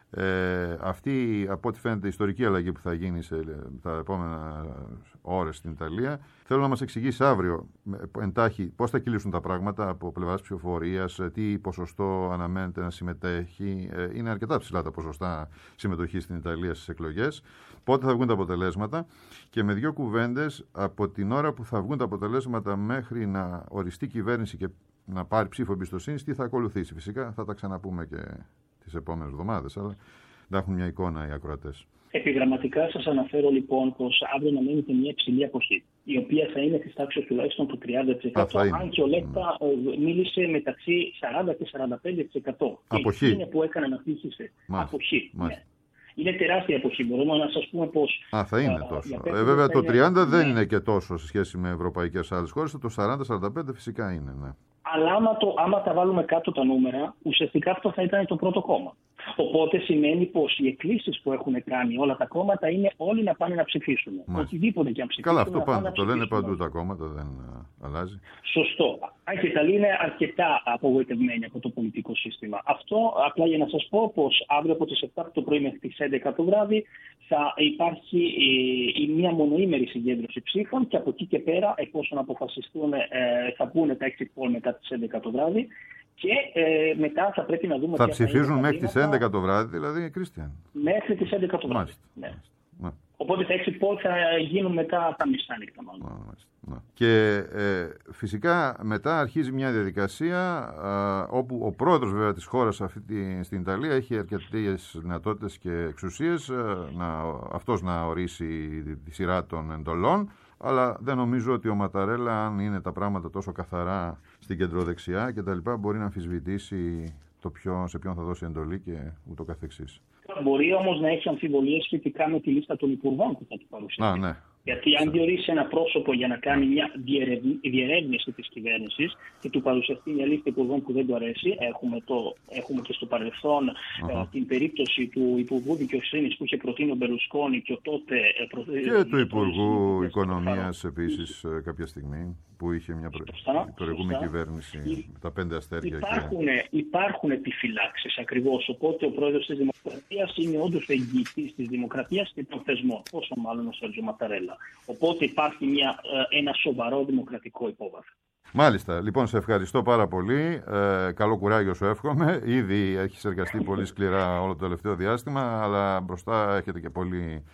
ε, αυτή από ό,τι φαίνεται η ιστορική αλλαγή που θα γίνει σε τα επόμενα ώρες στην Ιταλία, θέλω να μας εξηγήσει αύριο εντάχει πώς θα κυλήσουν τα πράγματα από πλευράς ψηφοφορίας, τι ποσοστό αναμένεται να συμμετέχει. Είναι αρκετά ψηλά τα ποσοστά συμμετοχή στην Ιταλία στις εκλογές. Πότε θα βγουν τα αποτελέσματα και με δύο κουβέντες από την ώρα που θα βγουν τα αποτελέσματα μέχρι να οριστεί κυβέρνηση και να πάρει ψήφο εμπιστοσύνης, τι θα ακολουθήσει. Φυσικά θα τα ξαναπούμε και τις επόμενες εβδομάδες, αλλά να έχουν μια εικόνα οι ακροατές. Επιγραμματικά σας αναφέρω λοιπόν πως αύριο να μένει μια υψηλή αποχή, η οποία θα είναι της τάξης τουλάχιστον του τριάντα τοις εκατό, Α, αν και ο Λέκτα mm. μίλησε μεταξύ σαράντα και σαράντα πέντε τοις εκατό. Αποχή. Και είναι που έκανε να πήχησε. Αποχή. Ναι. Είναι τεράστια εποχή. Μπορούμε να σας πούμε πως. Α, θα είναι α, τόσο. Ε, βέβαια το τριάντα είναι... δεν είναι και τόσο σε σχέση με ευρωπαϊκές άλλες χώρες. Το σαράντα με σαράντα πέντε φυσικά είναι. Ναι. Αλλά άμα, το, άμα τα βάλουμε κάτω τα νούμερα, ουσιαστικά αυτό θα ήταν το πρώτο κόμμα. Οπότε σημαίνει πως οι εκκλήσεις που έχουν κάνει όλα τα κόμματα είναι όλοι να πάνε να ψηφίσουν. Μάλιστα. Οτιδήποτε και αν ψηφίσουν. Καλά, αυτό πάντα. Το λένε παντού τα κόμματα, δεν uh, αλλάζει. Σωστό. Αν και τα είναι αρκετά απογοητευμένοι από το πολιτικό σύστημα. Αυτό απλά για να σας πω πως αύριο από τις επτά το πρωί μέχρι τις έντεκα το βράδυ θα υπάρχει η, η μία μονοήμερη συγκέντρωση ψήφων και από εκεί και πέρα, εφόσον αποφασιστούν, ε, θα βγουν τα exit poll μετά τις έντεκα το βράδυ. Και ε, μετά θα πρέπει να δούμε. Θα ψηφίζουν μέχρι τις έντεκα το βράδυ, δηλαδή, Κρίστιαν. Μέχρι τις έντεκα το βράδυ. Ναι. Ναι. Οπότε τα exit poll θα γίνουν μετά τα μισάνυχτα, μάλλον. Ναι. Και ε, φυσικά μετά αρχίζει μια διαδικασία ε, όπου ο πρόεδρος βέβαια της χώρας αυτή τη, στην Ιταλία έχει αρκετές δυνατότητες και εξουσίες ε, να, αυτός να ορίσει τη σειρά των εντολών. Αλλά δεν νομίζω ότι ο Ματαρέλα, αν είναι τα πράγματα τόσο καθαρά στην κεντροδεξιά και τα λοιπά, μπορεί να αμφισβητήσει το ποιο, σε ποιον θα δώσει εντολή και ούτω καθεξής. Μπορεί όμως να έχει αμφιβολίες σχετικά με τη λίστα των υπουργών που θα του παρουσιάσει. Α, ναι. Γιατί αν διορίσει ένα πρόσωπο για να κάνει μια διερεύνηση της κυβέρνησης και του παρουσιαστεί μια λίστα υπουργών που δεν του αρέσει, έχουμε, το, έχουμε και στο παρελθόν uh-huh. ε, την περίπτωση του Υπουργού Δικαιοσύνης που είχε προτείνει ο Μπερλουσκόνι και ο τότε... Ε, προ... Και του Υπουργού Οικονομίας επίσης ε, κάποια στιγμή που είχε μια προηγούμενη κυβέρνηση με τα πέντε αστέρια. Υπάρχουν, και... υπάρχουν επιφυλάξεις ακριβώς, οπότε ο πρόεδρος της Δημοκρατίας είναι όντως ο εγγυητής της Δημοκρατίας και των θεσμών, πόσο μάλλον ο Σέρτζιο Ματαρέλα. Οπότε υπάρχει μια, ένα σοβαρό δημοκρατικό υπόβαθρο. Μάλιστα. Λοιπόν, σε ευχαριστώ πάρα πολύ. Ε, καλό κουράγιο σου εύχομαι. Ήδη έχεις εργαστεί πολύ σκληρά όλο το τελευταίο διάστημα, αλλά μπροστά έχετε και πολύ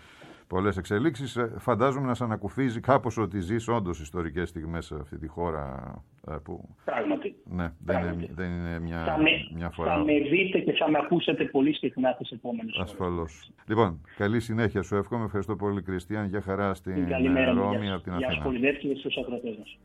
πολλές εξελίξεις. Φαντάζομαι να σε ανακουφίζει κάπως ότι ζεις όντως ιστορικές στιγμές σε αυτή τη χώρα που... Πράγματι. Ναι, δεν είναι, δεν είναι μια, θα με, μια φορά. Θα με δείτε και θα με ακούσετε πολύ συχνά τις επόμενες ώρες. Ασφαλώς. Λοιπόν, καλή συνέχεια σου εύχομαι. Ευχαριστώ πολύ, Κριστιαν. Για χαρά στην Ρώμη από την Αθήνα. Γεια σου πολύ, και στους ακροατές μας.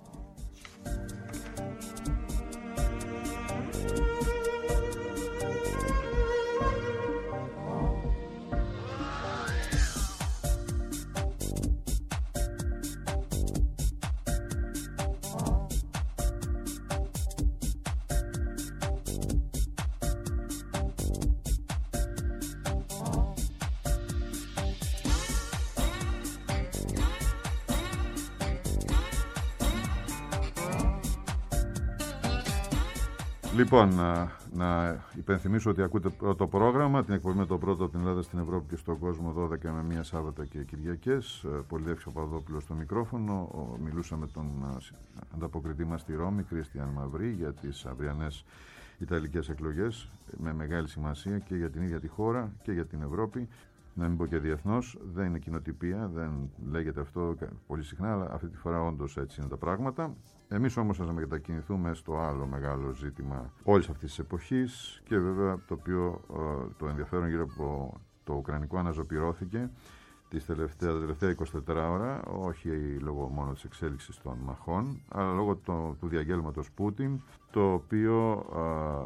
Λοιπόν, να, να υπενθυμίσω ότι ακούτε το πρόγραμμα, την εκπομπή με το πρώτο από την Ελλάδα στην Ευρώπη και στον κόσμο, δώδεκα με μία Σάββατα και Κυριακές. Πολυδεύξης Παπαδόπουλος στο μικρόφωνο. Μιλούσα με τον ανταποκριτή μας στη Ρώμη, Κρίστιαν Μαυρή, για τις αυριανές Ιταλικές εκλογές, με μεγάλη σημασία και για την ίδια τη χώρα και για την Ευρώπη. Να μην πω και διεθνώς, δεν είναι κοινοτυπία, δεν λέγεται αυτό πολύ συχνά, αλλά αυτή τη φορά όντως έτσι είναι τα πράγματα. Εμείς όμως θα μετακινηθούμε στο άλλο μεγάλο ζήτημα όλης αυτής της εποχής και βέβαια το οποίο το ενδιαφέρον γύρω από το Ουκρανικό αναζωπυρώθηκε τις τελευταία, τα τελευταία είκοσι τέσσερις ώρα, όχι λόγω μόνο της εξέλιξης των μαχών, αλλά λόγω το, του διαγγέλματος Πούτιν, το οποίο α,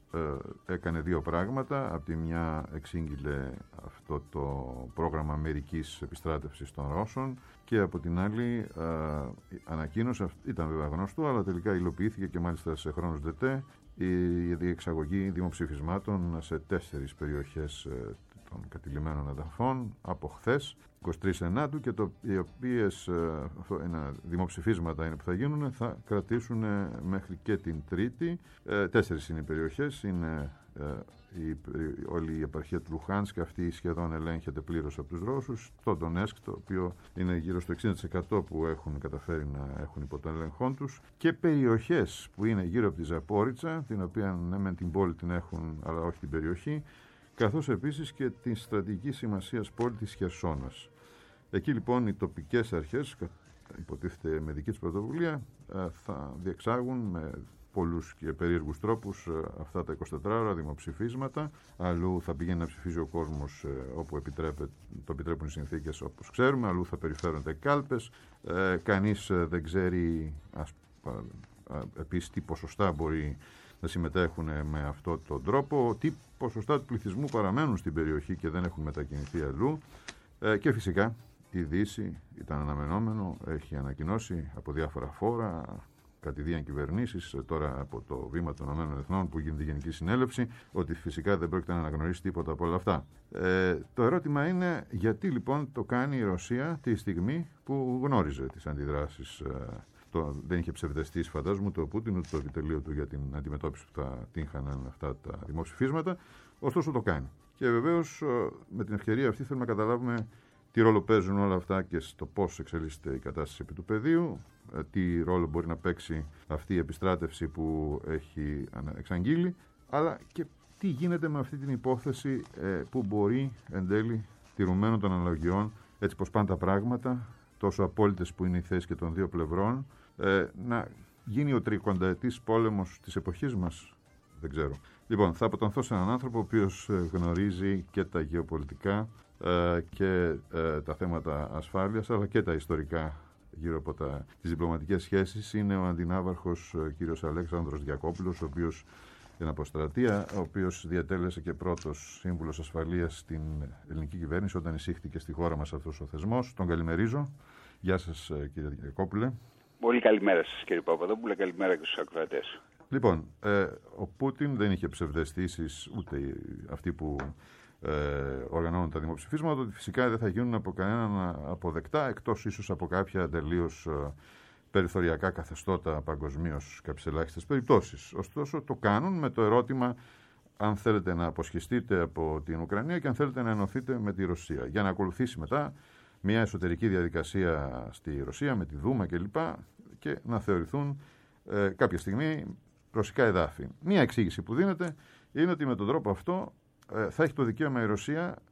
ε, έκανε δύο πράγματα. Από τη μια εξήγηλε αυτό το πρόγραμμα αμερικής επιστράτευσης των Ρώσων και από την άλλη α, ανακοίνωσε, ήταν βέβαια γνωστό, αλλά τελικά υλοποιήθηκε και μάλιστα σε χρόνους ΔΕΤΕ, η διεξαγωγή δημοψηφισμάτων σε τέσσερις περιοχές των κατηλημμένων εδαφών από χθες, είκοσι τρεις Ενάτου, και το, οι οποίες ε, δημοψηφίσματα είναι που θα γίνουν, θα κρατήσουν μέχρι και την Τρίτη. Ε, τέσσερις είναι οι περιοχές, είναι ε, η, όλη η επαρχία του Λουχάνσκ, αυτή σχεδόν ελέγχεται πλήρως από τους Ρώσους, το Ντονέσκ, το οποίο είναι γύρω στο εξήντα τοις εκατό που έχουν καταφέρει να έχουν υπό τον έλεγχό τους, και περιοχές που είναι γύρω από τη Ζαπόριτσα, την οποία ναι μεν την πόλη την έχουν αλλά όχι την περιοχή, καθώς επίσης και την στρατηγική σημασίας πόλη της Χερσόνας. Εκεί λοιπόν οι τοπικές αρχές, υποτίθεται με δική της πρωτοβουλία, θα διεξάγουν με πολλούς και περίεργους τρόπους αυτά τα είκοσι τέσσερις ώρα δημοψηφίσματα. Αλλού θα πηγαίνει να ψηφίζει ο κόσμος όπου επιτρέπεται, το επιτρέπουν οι συνθήκες όπως ξέρουμε, αλλού θα περιφέρονται κάλπες. Ε, κανείς δεν ξέρει ας, επίσης τι ποσοστά μπορεί να συμμετέχουν με αυτόν τον τρόπο, τι ποσοστά του πληθυσμού παραμένουν στην περιοχή και δεν έχουν μετακινηθεί αλλού. Ε, και φυσικά η Δύση, ήταν αναμενόμενο, έχει ανακοινώσει από διάφορα φόρα, κατηδίαν κυβερνήσεις, τώρα από το βήμα των ΗΠΑ που γίνεται η Γενική Συνέλευση, ότι φυσικά δεν πρόκειται να αναγνωρίσει τίποτα από όλα αυτά. Ε, το ερώτημα είναι γιατί λοιπόν το κάνει η Ρωσία τη στιγμή που γνώριζε τις αντιδράσεις. Ε, το, δεν είχε ψευδεστήσει, φαντάζομαι, το Πούτιν ούτε το επιτελείο του για την αντιμετώπιση που θα τύχαναν αυτά τα δημοψηφίσματα, ωστόσο το κάνει. Και βεβαίως με την ευκαιρία αυτή θέλουμε να καταλάβουμε τι ρόλο παίζουν όλα αυτά και στο πώς εξελίσσεται η κατάσταση επί του πεδίου, τι ρόλο μπορεί να παίξει αυτή η επιστράτευση που έχει εξαγγείλει, αλλά και τι γίνεται με αυτή την υπόθεση που μπορεί εν τέλει, τηρουμένων των αναλογιών, έτσι πως πάνε τα πράγματα, τόσο απόλυτες που είναι οι θέσεις και των δύο πλευρών, να γίνει ο τρικονταετής πόλεμος της εποχής μας. Δεν ξέρω. Λοιπόν, θα αποτανθώ σε έναν άνθρωπο ο οποίος γνωρίζει και τα γεωπολιτικά και τα θέματα ασφάλειας, αλλά και τα ιστορικά γύρω από τα, τις διπλωματικές σχέσεις. Είναι ο αντινάβαρχος κύριος Αλέξανδρος Διακόπουλος, ο οποίος είναι αποστρατεία, ο οποίος διατέλεσε και πρώτος σύμβουλος ασφαλείας στην ελληνική κυβέρνηση όταν εισήχθηκε στη χώρα μας αυτός ο θεσμός. Τον καλημερίζω. Γεια σας κύριε Διακόπουλε. Πολύ καλημέρα σας κύριε Παπαδόπουλε, καλημέρα και στους ακροατές. Λοιπόν, ε, ο Πούτιν δεν είχε ψευδαισθήσεις, ούτε αυτοί που ε, οργανώνουν τα δημοψηφίσματα, ότι φυσικά δεν θα γίνουν από κανέναν αποδεκτά, εκτός ίσως από κάποια τελείως ε, περιθωριακά καθεστώτα παγκοσμίως, κάποιες ελάχιστες περιπτώσεις. Ωστόσο, το κάνουν με το ερώτημα αν θέλετε να αποσχιστείτε από την Ουκρανία και αν θέλετε να ενωθείτε με τη Ρωσία, για να ακολουθήσει μετά μια εσωτερική διαδικασία στη Ρωσία με τη Δούμα κλπ. Και να θεωρηθούν ε, κάποια στιγμή ρωσικά εδάφη. Μία εξήγηση που δίνεται είναι ότι με τον τρόπο αυτό ε, θα έχει το δικαίωμα η Ρωσία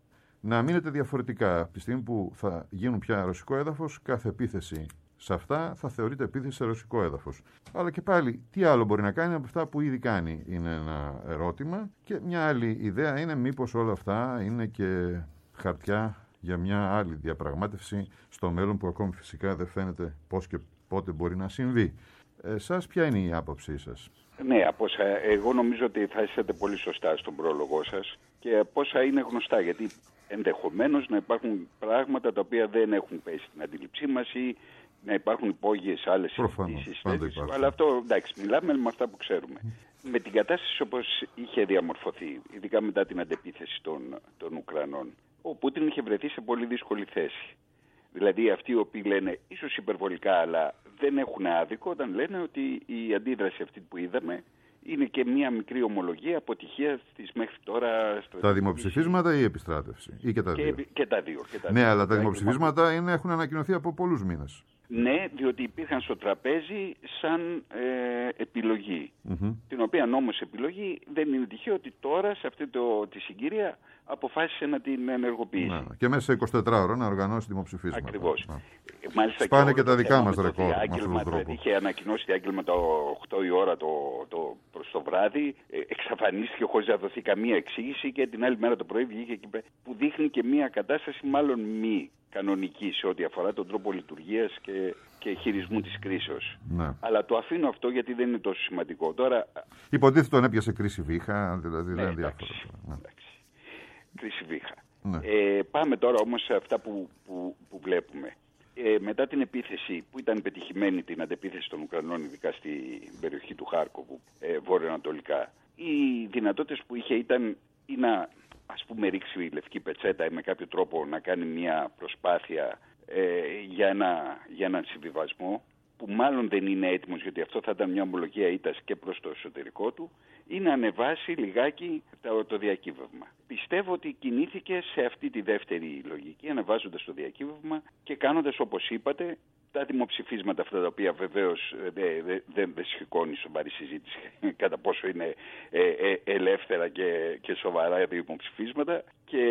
να μείνετε διαφορετικά. Από τη στιγμή που θα γίνουν πια ρωσικό έδαφος, κάθε επίθεση σε αυτά θα θεωρείται επίθεση σε ρωσικό έδαφος. Αλλά και πάλι, τι άλλο μπορεί να κάνει από αυτά που ήδη κάνει, είναι ένα ερώτημα. Και μια άλλη ιδέα είναι μήπως όλα αυτά είναι και χαρτιά για μια άλλη διαπραγμάτευση στο μέλλον που ακόμη φυσικά δεν φαίνεται πώς και πότε μπορεί να συμβεί. Εσάς ποια είναι η άποψή σας? Ναι, από όσα, εγώ νομίζω ότι θα είσαστε πολύ σωστά στον πρόλογό σας και από όσα είναι γνωστά, γιατί ενδεχομένως να υπάρχουν πράγματα τα οποία δεν έχουν πέσει στην αντίληψή μας ή να υπάρχουν υπόγειες άλλες συζητήσεις. Αλλά αυτό, εντάξει, μιλάμε με αυτά που ξέρουμε. Mm. Με την κατάσταση όπως είχε διαμορφωθεί, ειδικά μετά την αντεπίθεση των, των Ουκρανών, ο Πούτιν είχε βρεθεί σε πολύ δύσκολη θέση. Δηλαδή αυτοί οι οποίοι λένε ίσως υπερβολικά, αλλά δεν έχουν άδικο όταν λένε ότι η αντίδραση αυτή που είδαμε είναι και μία μικρή ομολογία αποτυχίας της μέχρι τώρα... Τα δημοψηφίσματα ή η επιστράτευση, ή και τα δύο? Και, και τα δύο. Και τα ναι, δύο. αλλά τα δημοψηφίσματα είναι, έχουν ανακοινωθεί από πολλούς μήνες. Ναι, διότι υπήρχαν στο τραπέζι σαν ε, επιλογή, mm-hmm. την οποία όμως επιλογή δεν είναι τυχαίο ότι τώρα σε αυτή το, τη συγκυρία αποφάσισε να την ενεργοποιήσει. Να, και μέσα σε είκοσι τέσσερα ώρα να οργανώσει δημοψηφίσματα. Ακριβώς. Μάλιστα σπάνε και, και τα δικά μας ρεκόρ. Δηλαδή είχε ανακοινώσει διάγγελμα το οκτώ η ώρα το, το, προς το βράδυ, ε, εξαφανίστηκε χωρίς να δοθεί καμία εξήγηση και την άλλη μέρα το πρωί βγήκε εκεί πέρα, που δείχνει και μια κατάσταση μάλλον μη κανονική σε ό,τι αφορά τον τρόπο λειτουργίας και, και χειρισμού της κρίσεως. Ναι. Αλλά το αφήνω αυτό γιατί δεν είναι τόσο σημαντικό. Τώρα... Υποτίθεται τον έπιασε κρίση βήχα, δηλαδή ναι, δεν είναι διάφορα. Ναι. Κρίση βήχα. Ναι. Ε, πάμε τώρα όμως σε αυτά που, που, που βλέπουμε. Ε, μετά την επίθεση που ήταν πετυχημένη, την αντεπίθεση των Ουκρανών, ειδικά στην περιοχή του Χάρκοβου, ε, βόρειο-ανατολικά, οι δυνατότητες που είχε ήταν ή να, ας πούμε, ρίξει η λευκή πετσέτα ή με κάποιο τρόπο να κάνει μια προσπάθεια ε, για, ένα, για έναν συμβιβασμό, που μάλλον δεν είναι έτοιμος, γιατί αυτό θα ήταν μια ομολογία ήττας και προς το εσωτερικό του, ή να ανεβάσει λιγάκι το, το διακύβευμα. Πιστεύω ότι κινήθηκε σε αυτή τη δεύτερη λογική, ανεβάζοντας το διακύβευμα και κάνοντας, όπως είπατε, τα δημοψηφίσματα αυτά, τα οποία βεβαίως δεν δε, δε, δε σηκώνει σοβαρή συζήτηση κατά πόσο είναι ε, ε, ελεύθερα και, και σοβαρά δημοψηφίσματα, και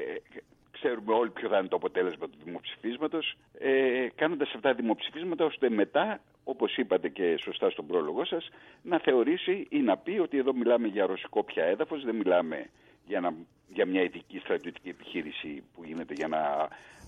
ξέρουμε όλοι ποιο θα είναι το αποτέλεσμα του δημοψηφίσματος, ε, κάνοντας αυτά τα δημοψηφίσματα ώστε μετά, όπως είπατε και σωστά στον πρόλογο σας, να θεωρήσει ή να πει ότι εδώ μιλάμε για ρωσικό πια έδαφος, δεν μιλάμε για, να, για μια ειδική στρατιωτική επιχείρηση που γίνεται για να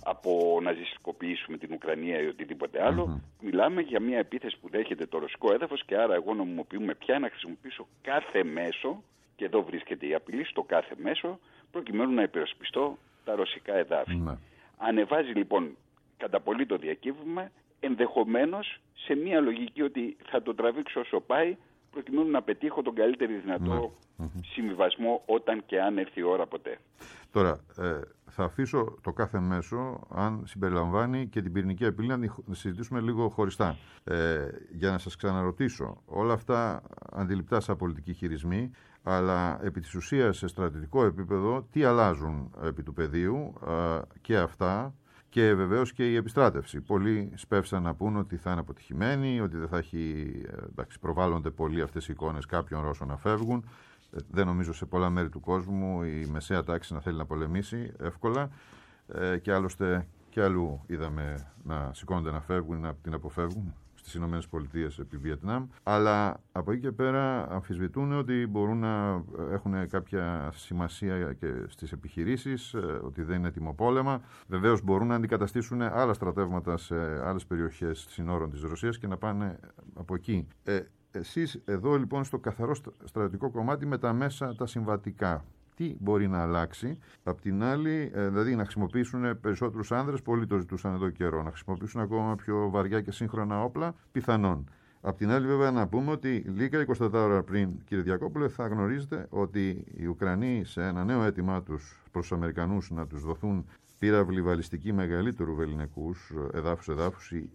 αποναζιστικοποιήσουμε την Ουκρανία ή οτιδήποτε άλλο. Mm-hmm. Μιλάμε για μια επίθεση που δέχεται το ρωσικό έδαφος και άρα εγώ νομιμοποιούμε πια να χρησιμοποιήσω κάθε μέσο, και εδώ βρίσκεται η απειλή, στο κάθε μέσο, προκειμένου να υπερασπιστώ τα ρωσικά εδάφη. Mm-hmm. Ανεβάζει λοιπόν κατά πολύ το διακύβευμα, ενδεχομένως σε μια λογική ότι θα το τραβήξω όσο πάει, προκειμένου να πετύχω τον καλύτερο δυνατό mm-hmm. συμβιβασμό όταν και αν έρθει η ώρα ποτέ. Τώρα, ε, θα αφήσω το κάθε μέσο, αν συμπεριλαμβάνει και την πυρηνική απειλή, να τη συζητήσουμε λίγο χωριστά. Ε, για να σας ξαναρωτήσω, όλα αυτά αντιληπτά σαν πολιτική χειρισμή, αλλά επί της ουσίας σε στρατιωτικό επίπεδο, τι αλλάζουν επί του πεδίου ε, και αυτά, και βεβαίως και η επιστράτευση. Πολλοί σπεύσαν να πούν ότι θα είναι αποτυχημένοι, ότι δεν θα έχει, εντάξει, προβάλλονται πολλοί αυτές οι εικόνες κάποιων Ρώσων να φεύγουν. Δεν νομίζω σε πολλά μέρη του κόσμου η μεσαία τάξη να θέλει να πολεμήσει εύκολα, ε, και άλλωστε και αλλού είδαμε να σηκώνονται να φεύγουν ή να την αποφεύγουν, στις Ηνωμένες Πολιτείες επί Βιετνάμ. Αλλά από εκεί και πέρα αμφισβητούν ότι μπορούν να έχουν κάποια σημασία και στις επιχειρήσεις, ότι δεν είναι έτοιμο πόλεμα. Βεβαίως μπορούν να αντικαταστήσουν άλλα στρατεύματα σε άλλες περιοχές συνόρων της Ρωσίας και να πάνε από εκεί. Ε, εσείς εδώ λοιπόν στο καθαρό στρατιωτικό κομμάτι με τα μέσα τα συμβατικά, τι μπορεί να αλλάξει? Απ' την άλλη, δηλαδή να χρησιμοποιήσουν περισσότερους άνδρες, πολλοί το ζητούσαν εδώ καιρό, να χρησιμοποιήσουν ακόμα πιο βαριά και σύγχρονα όπλα, πιθανόν. Απ' την άλλη, βέβαια, να πούμε ότι λίγα είκοσι τέσσερις ώρα πριν, κύριε Διακόπουλε, θα γνωρίζετε ότι οι Ουκρανοί σε ένα νέο αίτημά τους προς τους Αμερικανούς να τους δοθούν πύραυλοι βαλιστικοί μεγαλύτερου βεληνικούς εδάφους-εδάφους, οι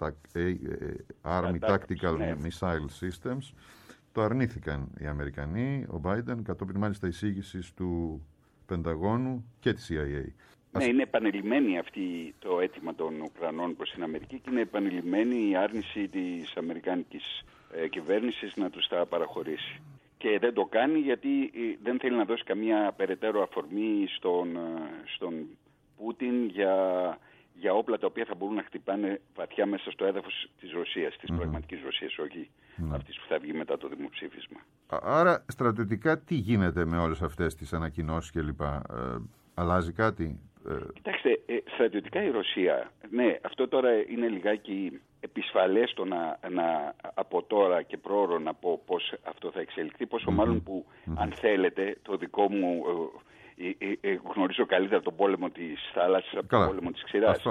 Army Tactical Missile Systems, το αρνήθηκαν οι Αμερικανοί, ο Biden, κατόπιν μάλιστα εισήγησης του Πενταγώνου και της σι άι έι. Ναι, είναι επανειλημμένη αυτή το αίτημα των Ουκρανών προς την Αμερική και είναι επανειλημμένη η άρνηση της αμερικάνικης ε, κυβέρνησης να τους τα παραχωρήσει. Και και δεν το κάνει γιατί δεν θέλει να δώσει καμία περαιτέρω αφορμή στον, στον Πούτιν για, για όπλα τα οποία θα μπορούν να χτυπάνε βαθιά μέσα στο έδαφος της Ρωσίας, της mm-hmm. πραγματικής Ρωσίας, όχι mm-hmm. αυτής που θα βγει μετά το δημοψήφισμα. Άρα στρατιωτικά τι γίνεται με όλες αυτές τις ανακοινώσεις κλπ. Ε, αλλάζει κάτι? Κοιτάξτε, ε, στρατιωτικά η Ρωσία, ναι, αυτό τώρα είναι λιγάκι επισφαλές το να, να από τώρα και πρόωρο να πω πώς αυτό θα εξελιχθεί, πόσο mm-hmm. μάλλον που mm-hmm. αν θέλετε το δικό μου ε, ε, ε, γνωρίζω καλύτερα τον πόλεμο της θάλασσας από τον πόλεμο της ξηράς.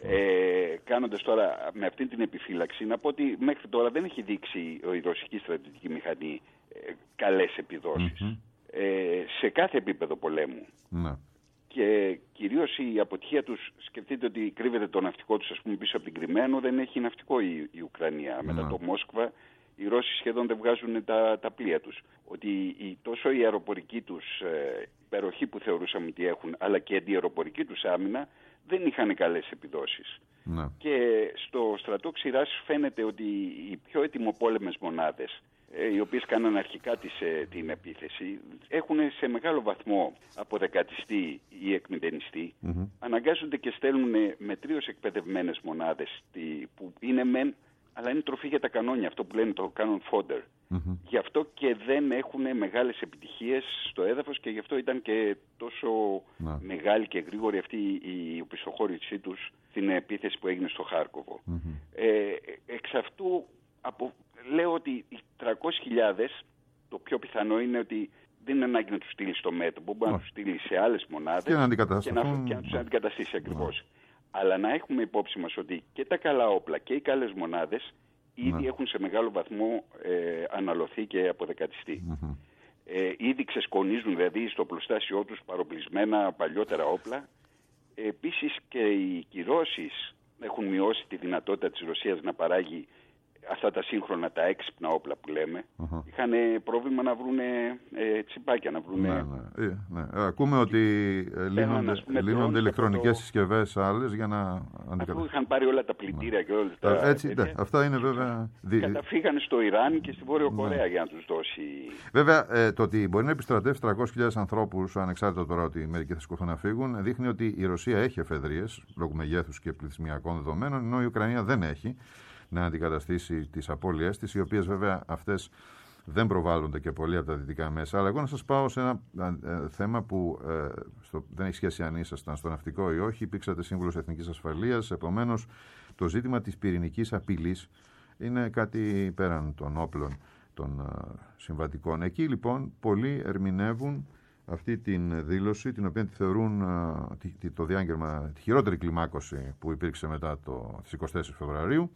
Ε, κάνοντας τώρα με αυτή την επιφύλαξη να πω ότι μέχρι τώρα δεν έχει δείξει η ρωσική στρατιωτική μηχανή ε, καλές επιδόσεις mm-hmm. ε, σε κάθε επίπεδο πολέμου. Mm-hmm. Και κυρίως η αποτυχία τους, σκεφτείτε ότι κρύβεται το ναυτικό τους, ας πούμε, πίσω από την Κριμαία, δεν έχει ναυτικό η, η Ουκρανία. Mm. Μετά το Μόσκβα, οι Ρώσοι σχεδόν δεν βγάζουν τα, τα πλοία τους. Ότι η, τόσο η αεροπορική τους ε, υπεροχή που θεωρούσαμε ότι έχουν, αλλά και η αντιαεροπορική τους άμυνα, δεν είχαν καλές επιδόσεις. Mm. Και στο στρατό Ξηράς φαίνεται ότι οι πιο ετοιμοπόλεμες μονάδες, οι οποίες κάναν αρχικά της, την επίθεση, έχουν σε μεγάλο βαθμό αποδεκατιστεί ή εκμηδενιστεί, mm-hmm. αναγκάζονται και στέλνουν μετρίως εκπαιδευμένες μονάδες που είναι μεν, αλλά είναι τροφή για τα κανόνια, αυτό που λένε το cannon fodder. Mm-hmm. Γι' αυτό και δεν έχουν μεγάλες επιτυχίες στο έδαφος και γι' αυτό ήταν και τόσο mm-hmm. μεγάλη και γρήγορη αυτή η οπισθοχώρησή τους στην επίθεση που έγινε στο Χάρκοβο. Mm-hmm. Ε, εξ αυτού από... Λέω ότι οι τριακόσιες χιλιάδες το πιο πιθανό είναι ότι δεν είναι ανάγκη να τους στείλει στο μέτωπο, μπορεί να τους στείλει σε άλλες μονάδες και να, και να, και να τους αντικαταστήσει ακριβώς. Ναι. Αλλά να έχουμε υπόψη μας ότι και τα καλά όπλα και οι καλές μονάδες ήδη ναι. έχουν σε μεγάλο βαθμό ε, αναλωθεί και αποδεκατιστεί. Mm-hmm. Ε, ήδη ξεσκονίζουν δηλαδή στο πλωστάσιό τους παροπλισμένα παλιότερα όπλα. Ε, επίσης και οι κυρώσεις έχουν μειώσει τη δυνατότητα της Ρωσίας να παράγει αυτά τα σύγχρονα, τα έξυπνα όπλα που λέμε, uh-huh. είχαν πρόβλημα να βρουν ε, τσιπάκια, να βρουν... Ναι, ναι, ναι. Ακούμε ότι ε, λύνονται, λύνονται ηλεκτρονικές το... συσκευές άλλες για να αντικαταστήσουν. Αφού είχαν πάρει όλα τα πλυντήρια ναι. και όλα τα... Έτσι, ναι, αυτά είναι βέβαια... Καταφύγανε στο Ιράν και στη Βόρειο Κορέα ναι. για να τους δώσει... Βέβαια, ε, το ότι μπορεί να επιστρατεύσει τριακόσιες χιλιάδες ανθρώπους, ανεξάρτητα τώρα ότι μερικοί θα σηκωθούν να φύγουν, δείχνει ότι η Ρωσία έχει εφεδρείες, λόγω μεγέθους και πληθυσμιακών δεδομένων, ενώ η Ουκρανία δεν έχει να αντικαταστήσει τις απώλειές της, οι οποίες βέβαια αυτές δεν προβάλλονται και πολύ από τα δυτικά μέσα. Αλλά εγώ να σας πάω σε ένα ε, θέμα που ε, στο, δεν έχει σχέση αν ήσασταν στο ναυτικό ή όχι. Υπήρξατε σύμβουλος Εθνικής Ασφαλείας. Επομένως, το ζήτημα της πυρηνικής απειλής είναι κάτι πέραν των όπλων των ε, συμβατικών. Εκεί λοιπόν πολλοί ερμηνεύουν αυτή την δήλωση, την οποία τη θεωρούν ε, το διάγγελμα, τη χειρότερη κλιμάκωση που υπήρξε μετά το, τις εικοστή τέταρτη Φεβρουαρίου.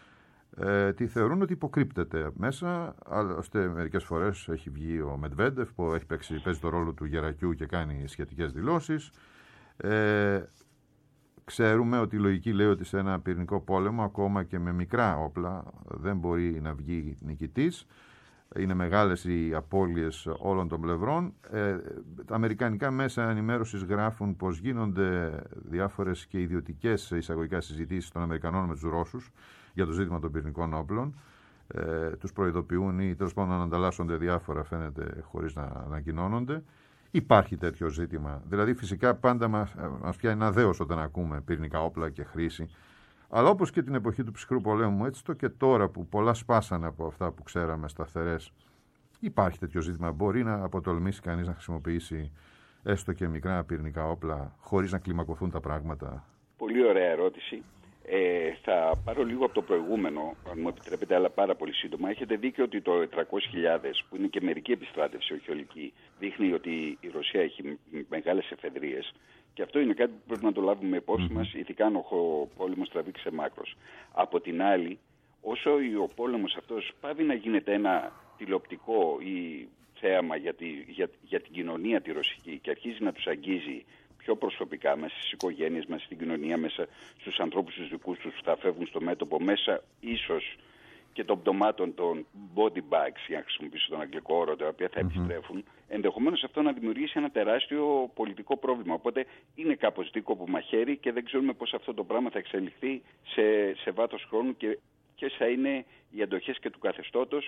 Ε, τη θεωρούν ότι υποκρύπτεται μέσα, ώστε μερικές φορές έχει βγει ο Μετβέντεφ που έχει παίξει, παίζει το ρόλο του γερακιού και κάνει σχετικές δηλώσεις. Ε, ξέρουμε ότι η λογική λέει ότι σε ένα πυρηνικό πόλεμο, ακόμα και με μικρά όπλα, δεν μπορεί να βγει νικητής. Είναι μεγάλες οι απώλειες όλων των πλευρών. Ε, τα αμερικανικά μέσα ενημέρωσης γράφουν πως γίνονται διάφορες και ιδιωτικές εισαγωγικά συζητήσεις των Αμερικανών με τους Ρώσους για το ζήτημα των πυρηνικών όπλων. Ε, τους προειδοποιούν ή τέλος πάντων να ανταλλάσσονται διάφορα, φαίνεται, χωρίς να ανακοινώνονται. Υπάρχει τέτοιο ζήτημα. Δηλαδή, φυσικά πάντα μας, μας πιάνει ένα δέος όταν ακούμε πυρηνικά όπλα και χρήση. Αλλά όπως και την εποχή του ψυχρού πολέμου, έτσι το και τώρα που πολλά σπάσανε από αυτά που ξέραμε σταθερές, υπάρχει τέτοιο ζήτημα. Μπορεί να αποτολμήσει κανείς να χρησιμοποιήσει έστω και μικρά πυρηνικά όπλα χωρίς να κλιμακωθούν τα πράγματα? Πολύ ωραία ερώτηση. Ε, θα πάρω λίγο από το προηγούμενο, αν μου επιτρέπετε, αλλά πάρα πολύ σύντομα. Έχετε δίκιο ότι το τριακόσιες χιλιάδες, που είναι και μερική επιστράτευση, όχι ολική, δείχνει ότι η Ρωσία έχει μεγάλες εφεδρίες. Και αυτό είναι κάτι που πρέπει να το λάβουμε υπόψη μας, ειδικά αν ο πόλεμος τραβήξει σε μάκρος. Από την άλλη, όσο ο πόλεμος αυτός πάβει να γίνεται ένα τηλεοπτικό ή θέαμα για, τη, για, για την κοινωνία τη ρωσική και αρχίζει να τους αγγίζει πιο προσωπικά, μέσα στις οικογένειες, μέσα στην κοινωνία, μέσα στους ανθρώπους τους δικούς τους που θα φεύγουν στο μέτωπο, μέσα ίσως και των πτωμάτων των body bags, για να χρησιμοποιήσω τον αγγλικό όρο, τα οποία θα mm-hmm. επιστρέφουν, ενδεχομένως αυτό να δημιουργήσει ένα τεράστιο πολιτικό πρόβλημα. Οπότε είναι κάπως δίκοπο μαχαίρι και δεν ξέρουμε πώς αυτό το πράγμα θα εξελιχθεί σε, σε βάθος χρόνου και ποιες θα είναι οι αντοχές και του καθεστώτος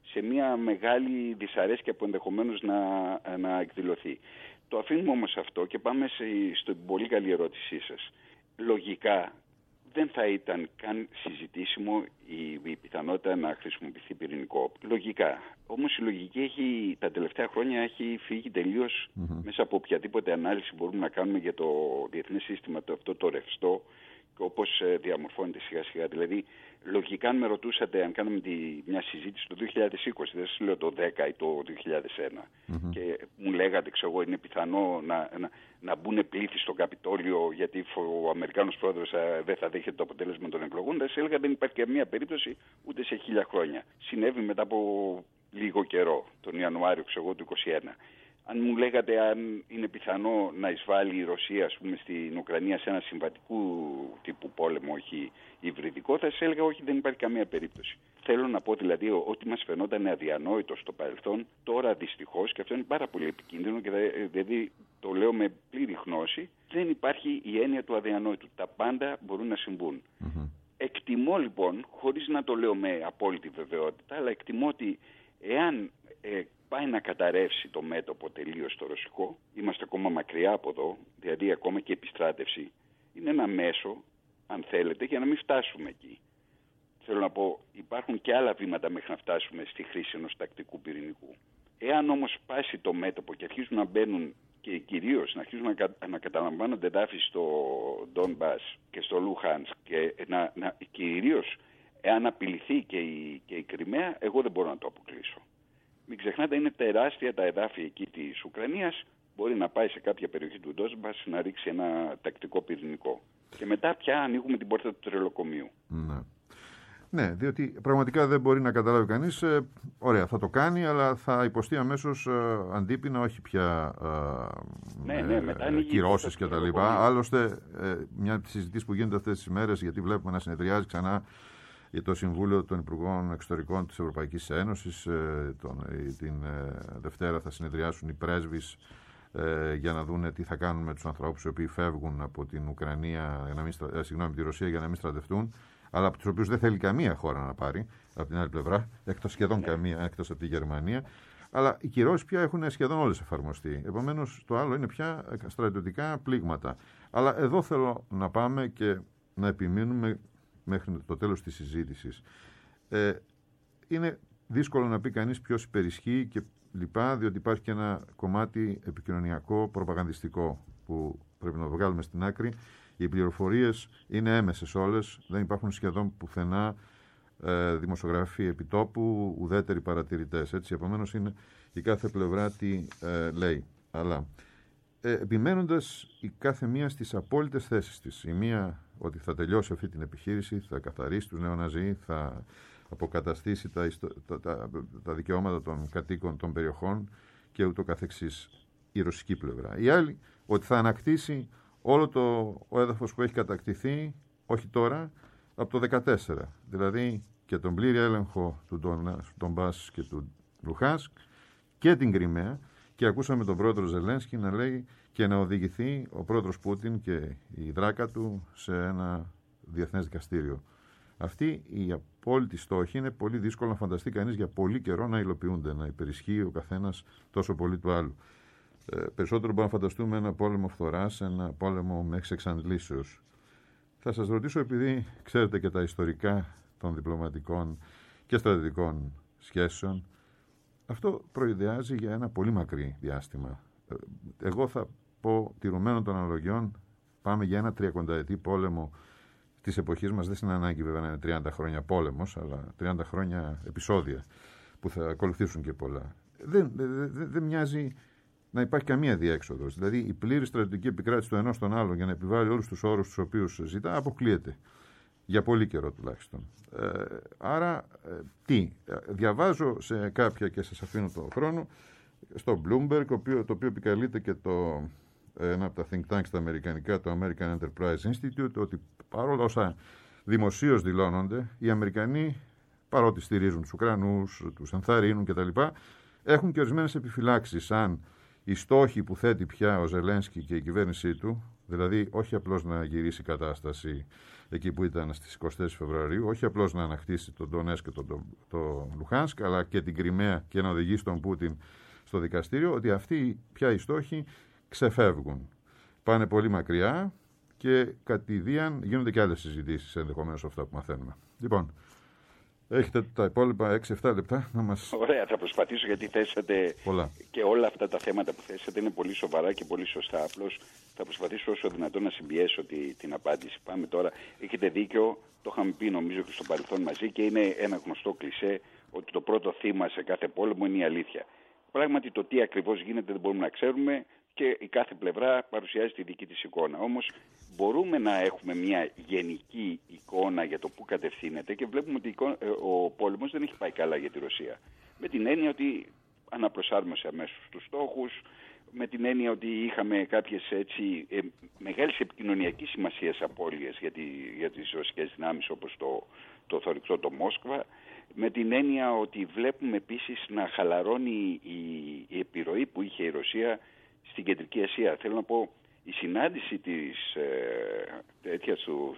σε μια μεγάλη δυσαρέσκεια που ενδεχομένως να, να εκδηλωθεί. Το αφήνουμε όμως αυτό και πάμε στην πολύ καλή ερώτησή σας. Λογικά δεν θα ήταν καν συζητήσιμο η, η πιθανότητα να χρησιμοποιηθεί πυρηνικό. Λογικά. Όμως η λογική έχει, τα τελευταία χρόνια έχει φύγει τελείως mm-hmm. μέσα από οποιαδήποτε ανάλυση μπορούμε να κάνουμε για το διεθνές σύστημα, το, αυτό το ρευστό, και όπως ε, διαμορφώνεται σιγά σιγά. Δηλαδή, λογικά αν με ρωτούσατε αν κάναμε τη, μια συζήτηση το δύο χιλιάδες είκοσι, δεν σας λέω το δέκα ή το δύο χιλιάδες ένα, mm-hmm. και μου λέγατε, ξέρω εγώ, είναι πιθανό να, να, να μπουν πλήθη στο Καπιτόλιο γιατί ο Αμερικάνος πρόεδρος ε, δεν θα δέχεται το αποτέλεσμα των εκλογών, δεν σας έλεγα δεν υπάρχει καμία περίπτωση ούτε σε χίλια χρόνια. Συνέβη μετά από λίγο καιρό, τον Ιανουάριο, ξέρω εγώ, του είκοσι ένα. Αν μου λέγατε αν είναι πιθανό να εισβάλλει η Ρωσία, ας πούμε, στην Ουκρανία σε ένα συμβατικού τύπου πόλεμο, όχι υβριδικό, θα σας έλεγα όχι, δεν υπάρχει καμία περίπτωση. Θέλω να πω δηλαδή ότι μας φαινόταν αδιανόητο στο παρελθόν, τώρα δυστυχώς, και αυτό είναι πάρα πολύ επικίνδυνο και δηλαδή το λέω με πλήρη γνώση, δεν υπάρχει η έννοια του αδιανόητου. Τα πάντα μπορούν να συμβούν. Mm-hmm. Εκτιμώ λοιπόν, χωρίς να το λέω με απόλυτη βεβαιότητα, αλλά εκτιμώ ότι εάν ε, πάει να καταρρεύσει το μέτωπο τελείως το ρωσικό, είμαστε ακόμα μακριά από εδώ, δηλαδή ακόμα και η επιστράτευση είναι ένα μέσο, αν θέλετε, για να μην φτάσουμε εκεί. Θέλω να πω, υπάρχουν και άλλα βήματα μέχρι να φτάσουμε στη χρήση ενός τακτικού πυρηνικού. Εάν όμως πάσει το μέτωπο και αρχίζουν να μπαίνουν και κυρίως να αρχίζουν να, κα, να καταλαμβάνονται εδάφη στο Ντόνμπας και στο Λουχάνσκ και να, να, κυρίως εάν απειληθεί και η, και η Κριμαία, εγώ δεν μπορώ να το αποκλείσω. Μην ξεχνάτε, είναι τεράστια τα εδάφη εκεί της Ουκρανίας. Μπορεί να πάει σε κάποια περιοχή του Ντόνμπας να ρίξει ένα τακτικό πυρηνικό. Και μετά πια ανοίγουμε την πόρτα του τρελοκομείου. Ναι. Ναι, διότι πραγματικά δεν μπορεί να καταλάβει κανείς. Ε, ωραία, θα το κάνει, αλλά θα υποστεί αμέσως ε, αντίπεινα, όχι πια ε, ναι, ναι, μετά ε, κυρώσεις κτλ. Άλλωστε, ε, μια από τις συζητήσεις που γίνεται αυτές τις ημέρες, γιατί βλέπουμε να συνεδριάζει ξανά για το Συμβούλιο των Υπουργών Εξωτερικών της Ευρωπαϊκής Ένωσης. Ε, τον, ε, την ε, Δευτέρα θα συνεδριάσουν οι πρέσβεις ε, για να δούνε τι θα κάνουν με τους ανθρώπους οι οποίοι φεύγουν από την Ουκρανία, για να μην, ε, συγγνώμη, τη Ρωσία για να μην στρατευτούν, αλλά από τους οποίους δεν θέλει καμία χώρα να πάρει, από την άλλη πλευρά, εκτός σχεδόν καμία, εκτός από τη Γερμανία. Αλλά οι κυρώσεις πια έχουν σχεδόν όλες εφαρμοστεί. Επομένως, το άλλο είναι πια στρατιωτικά πλήγματα. Αλλά εδώ θέλω να πάμε και να επιμείνουμε μέχρι το τέλος της συζήτησης. Ε, είναι δύσκολο να πει κανείς ποιος υπερισχύει και λοιπά, διότι υπάρχει και ένα κομμάτι επικοινωνιακό, προπαγανδιστικό που πρέπει να βγάλουμε στην άκρη. Οι πληροφορίες είναι έμεσες όλες, δεν υπάρχουν σχεδόν πουθενά ε, δημοσιογράφοι επιτόπου, ουδέτεροι παρατηρητές. Έτσι, επομένως είναι η κάθε πλευρά τι ε, λέει. Αλλά ε, επιμένοντας η κάθε μία στις απόλυτες θέσεις της. Η μία ότι θα τελειώσει αυτή την επιχείρηση, θα καθαρίσει τους νεοναζί, θα αποκαταστήσει τα, τα, τα, τα δικαιώματα των κατοίκων των περιοχών και ούτω καθεξής, η ρωσική πλευρά. Η άλλη ότι θα ανακτήσει όλο το ο έδαφος που έχει κατακτηθεί, όχι τώρα, από το δεκατέσσερα. Δηλαδή και τον πλήρη έλεγχο του Ντονμπάς και του Λουχάνσκ και την Κριμαία. Και ακούσαμε τον πρόεδρο Ζελένσκι να λέει και να οδηγηθεί ο πρόεδρος Πούτιν και η δράκα του σε ένα διεθνές δικαστήριο. Αυτή η απόλυτη στόχη είναι πολύ δύσκολο να φανταστεί κανείς για πολύ καιρό να υλοποιούνται, να υπερισχύει ο καθένας τόσο πολύ του άλλου. Ε, περισσότερο μπορούμε να φανταστούμε ένα πόλεμο φθοράς, ένα πόλεμο μέχρι εξαντλήσεως. Θα σας ρωτήσω, επειδή ξέρετε και τα ιστορικά των διπλωματικών και στρατιωτικών σχέσεων, αυτό προειδεάζει για ένα πολύ μακρύ διάστημα. Εγώ θα πω, τηρουμένων των αναλογιών, πάμε για ένα τριακονταετή πόλεμο της εποχής μας. Δεν είναι ανάγκη βέβαια να είναι τριάντα χρόνια πόλεμος, αλλά τριάντα χρόνια επεισόδια που θα ακολουθήσουν και πολλά. Δεν, δεν, δεν, δεν μοιάζει να υπάρχει καμία διέξοδος. Δηλαδή η πλήρη στρατιωτική επικράτηση του ενός στον άλλον για να επιβάλλει όλους τους όρους τους οποίους ζητά αποκλείεται. Για πολύ καιρό τουλάχιστον. Ε, άρα, ε, τι, διαβάζω σε κάποια και σας αφήνω το χρόνο, στο Bloomberg, το οποίο, το οποίο επικαλείται και το, ένα από τα think tanks τα αμερικανικά, το American Enterprise Institute, ότι παρόλα όσα δημοσίως δηλώνονται, οι Αμερικανοί, παρότι στηρίζουν τους Ουκρανούς, τους ενθαρρύνουν κτλ., έχουν και ορισμένες επιφυλάξεις αν οι στόχοι που θέτει πια ο Ζελένσκι και η κυβέρνησή του, δηλαδή όχι απλώς να γυρίσει η κατάσταση εκεί που ήταν στις εικοστή τέταρτη Φεβρουαρίου, όχι απλώς να ανακτήσει τον Ντονέτσκ και τον το, το Λουχάνσκ, αλλά και την Κριμαία και να οδηγήσει τον Πούτιν στο δικαστήριο, ότι αυτοί πια οι στόχοι ξεφεύγουν. Πάνε πολύ μακριά και κατηδίαν γίνονται και άλλες συζητήσεις ενδεχομένως αυτά που μαθαίνουμε. Λοιπόν, έχετε τα υπόλοιπα έξι εφτά λεπτά να μας... Ωραία, θα προσπαθήσω, γιατί θέσατε πολλά. Και όλα αυτά τα θέματα που θέσατε είναι πολύ σοβαρά και πολύ σωστά. Απλώς θα προσπαθήσω όσο δυνατόν να συμπιέσω τη, την απάντηση. Πάμε τώρα. Έχετε δίκιο, το είχαμε πει νομίζω και στο παρελθόν μαζί, και είναι ένα γνωστό κλισέ ότι το πρώτο θύμα σε κάθε πόλεμο είναι η αλήθεια. Πράγματι, το τι ακριβώς γίνεται δεν μπορούμε να ξέρουμε και η κάθε πλευρά παρουσιάζει τη δική της εικόνα. Όμως μπορούμε να έχουμε μια γενική εικόνα για το πού κατευθύνεται και βλέπουμε ότι ο πόλεμος δεν έχει πάει καλά για τη Ρωσία. Με την έννοια ότι αναπροσάρμοσε αμέσως τους στόχους, με την έννοια ότι είχαμε κάποιες έτσι ε, μεγάλες επικοινωνιακής σημασίας απώλειες για, τη, για τις ρωσικές δυνάμεις, όπως το, το θωρηκτό το Μόσκβα, με την έννοια ότι βλέπουμε επίσης να χαλαρώνει η, η επιρροή που είχε η Ρωσία στην Κεντρική Ασία. Θέλω να πω, η συνάντηση της ε, τέτοιας του,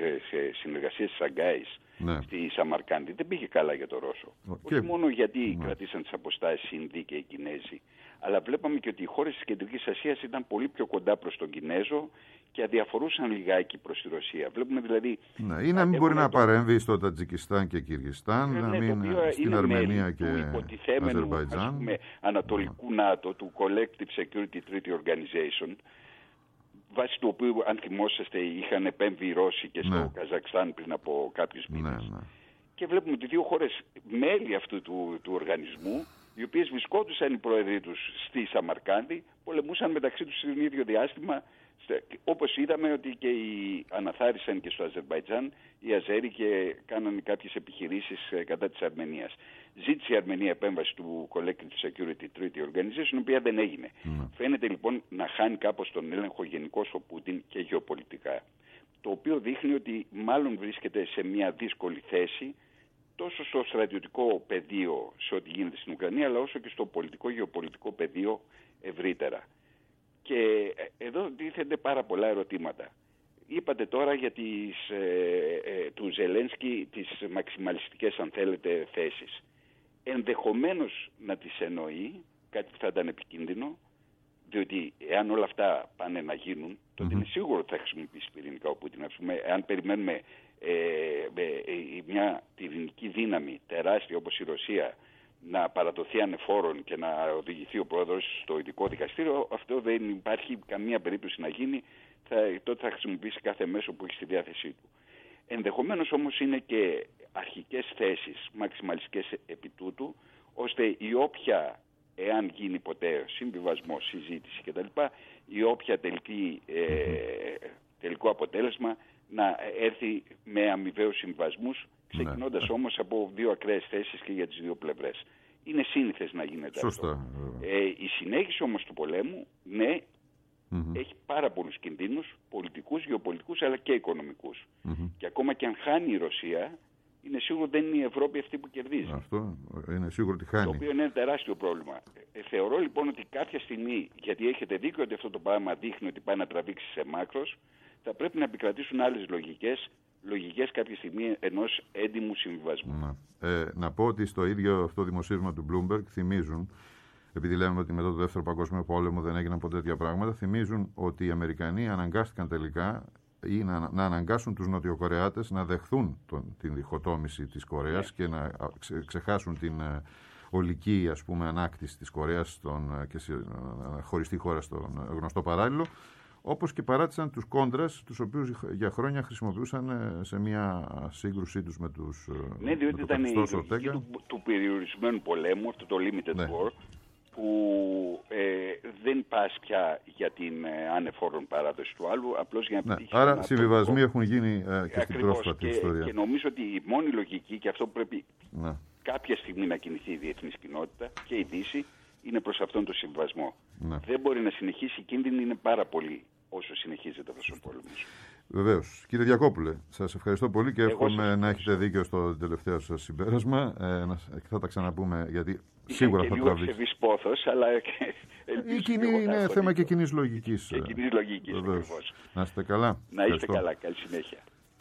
ε, συνεργασίας της Σαγκάης, ναι, στη Σαμαρκάντη δεν πήγε καλά για το Ρώσο. Και... όχι μόνο γιατί ναι. κρατήσαν τις αποστάσεις οι Ινδοί και οι Κινέζοι, αλλά βλέπαμε και ότι οι χώρες της Κεντρικής Ασίας ήταν πολύ πιο κοντά προς τον Κινέζο και αδιαφορούσαν λιγάκι προς τη Ρωσία. Βλέπουμε δηλαδή... Ναι, ή να μην μπορεί το... να παρέμβει στο Τατζικιστάν και Κυργιστάν, ναι, να μην ναι, στην Αρμενία και Αζερβαϊτζάν. Ας πούμε, ανατολικού ναι. ΝΑΤΟ, του Collective Security Treaty Organization, βάσει του οποίου, αν θυμόσαστε, είχαν επέμβει οι Ρώσοι και στο ναι. Καζακστάν πριν από κάποιους μήνες. Ναι, ναι. Και βλέπουμε ότι δύο χώρες μέλη αυτού του, του οργανισμού, οι οποίες βρισκόντουσαν οι πρόεδροι τους στη Σαμαρκάντη, πολεμούσαν μεταξύ τους στην ίδιο διάστημα, όπως είδαμε ότι και οι αναθάρισαν και στο Αζερβαϊτζάν οι Αζέροι και κάνανε κάποιες επιχειρήσεις κατά της Αρμενίας. Ζήτησε η Αρμενία επέμβαση του Collective Security Treaty Organization, η οποία δεν έγινε. Mm. Φαίνεται λοιπόν να χάνει κάπως τον έλεγχο γενικώς ο Πούτιν και γεωπολιτικά. Το οποίο δείχνει ότι μάλλον βρίσκεται σε μια δύσκολη θέση, τόσο στο στρατιωτικό πεδίο σε ό,τι γίνεται στην Ουκρανία, αλλά όσο και στο πολιτικό γεωπολιτικό πεδίο ευρύτερα. Και εδώ τίθενται πάρα πολλά ερωτήματα. Είπατε τώρα για τις, ε, ε, του Ζελένσκι τις μαξιμαλιστικές, αν θέλετε, θέσεις. Ενδεχομένως να τις εννοεί, κάτι που θα ήταν επικίνδυνο, διότι εάν όλα αυτά πάνε να γίνουν, τότε mm-hmm. είναι σίγουρο ότι θα χρησιμοποιήσει πυρηνικά ο Πούτιν. Ας πούμε, εάν περιμένουμε ε, ε, ε, μια πυρηνική δύναμη τεράστια όπως η Ρωσία να παραδοθεί ανεφόρον και να οδηγηθεί ο πρόεδρος στο ειδικό δικαστήριο, αυτό δεν υπάρχει καμία περίπτωση να γίνει. Θα, τότε θα χρησιμοποιήσει κάθε μέσο που έχει στη διάθεσή του. Ενδεχομένως όμως είναι και αρχικές θέσεις μαξιμαλιστικές επί τούτου, ώστε η όποια, εάν γίνει ποτέ συμβιβασμό, συζήτηση κτλ., η όποια τελική, ε, τελικό αποτέλεσμα να έρθει με αμοιβαίους συμβασμούς, ξεκινώντας ναι. όμως από δύο ακραίες θέσεις και για τις δύο πλευρές. Είναι σύνηθες να γίνεται Σωστά. αυτό. Ε, η συνέχιση όμως του πολέμου, ναι, mm-hmm. έχει πάρα πολλούς κινδύνους, πολιτικούς, γεωπολιτικούς, αλλά και οικονομικούς. Mm-hmm. Και ακόμα και αν χάνει η Ρωσία, είναι σίγουρο δεν είναι η Ευρώπη αυτή που κερδίζει. Αυτό είναι σίγουρο ότι χάνει. Το οποίο είναι ένα τεράστιο πρόβλημα. Ε, θεωρώ λοιπόν ότι κάποια στιγμή, γιατί έχετε δίκιο ότι αυτό το πράγμα δείχνει ότι πάει να τραβήξει σε μάκρος, θα πρέπει να επικρατήσουν άλλες λογικές, λογικές κάποια στιγμή ενός έντιμου συμβιβασμού. Να. Ε, να πω ότι στο ίδιο αυτό δημοσίευμα του Bloomberg θυμίζουν, επειδή λέμε ότι μετά το Δεύτερο Παγκόσμιο Πόλεμο δεν έγιναν ποτέ τέτοια πράγματα, θυμίζουν ότι οι Αμερικανοί αναγκάστηκαν τελικά ή να, να αναγκάσουν τους Νοτιοκορεάτες να δεχθούν τον, την διχοτόμηση της Κορέας yeah. και να ξε, ξεχάσουν την ε, ολική, ας πούμε, ανάκτηση της Κορέας στον, και σε, να χωριστεί χώρα στον γνωστό παράλληλο, όπως και παράτησαν τους κόντρας, τους οποίους για χρόνια χρησιμοποιούσαν σε μια σύγκρουσή τους με τους... Ναι, διότι ήταν η λογική του, του περιορισμένου πολέμου, αυτό το limited ναι. war, που ε, δεν πας πια για την ε, ανεφόρον παράδοση του άλλου, απλώς για να πετύχει... Ναι, άρα συμβιβασμοί έχουν γίνει ε, και στην πρόσφατη και, ιστορία. Και νομίζω ότι η μόνη λογική, και αυτό που πρέπει ναι. κάποια στιγμή να κινηθεί η διεθνής κοινότητα και η Δύση, είναι προς αυτόν τον συμβιβασμό. Ναι. Δεν μπορεί να συνεχίσει, η κίνδυνη είναι πάρα πολύ όσο συνεχίζεται αυτός ο πόλεμος. Βεβαίως. Κύριε Διακόπουλε, σας ευχαριστώ πολύ και εύχομαι να έχετε δίκιο στο τελευταίο σας συμπέρασμα. Ε, να, θα τα ξαναπούμε γιατί Είχα σίγουρα και θα λίγο τραβήξει. Είχα και λίγο πόθος, αλλά Η κοινή είναι θέμα και κοινής λογικής. Και κοινής λογικής, ακριβώς. Να είστε καλά. Να είστε καλά, καλή συνέχεια.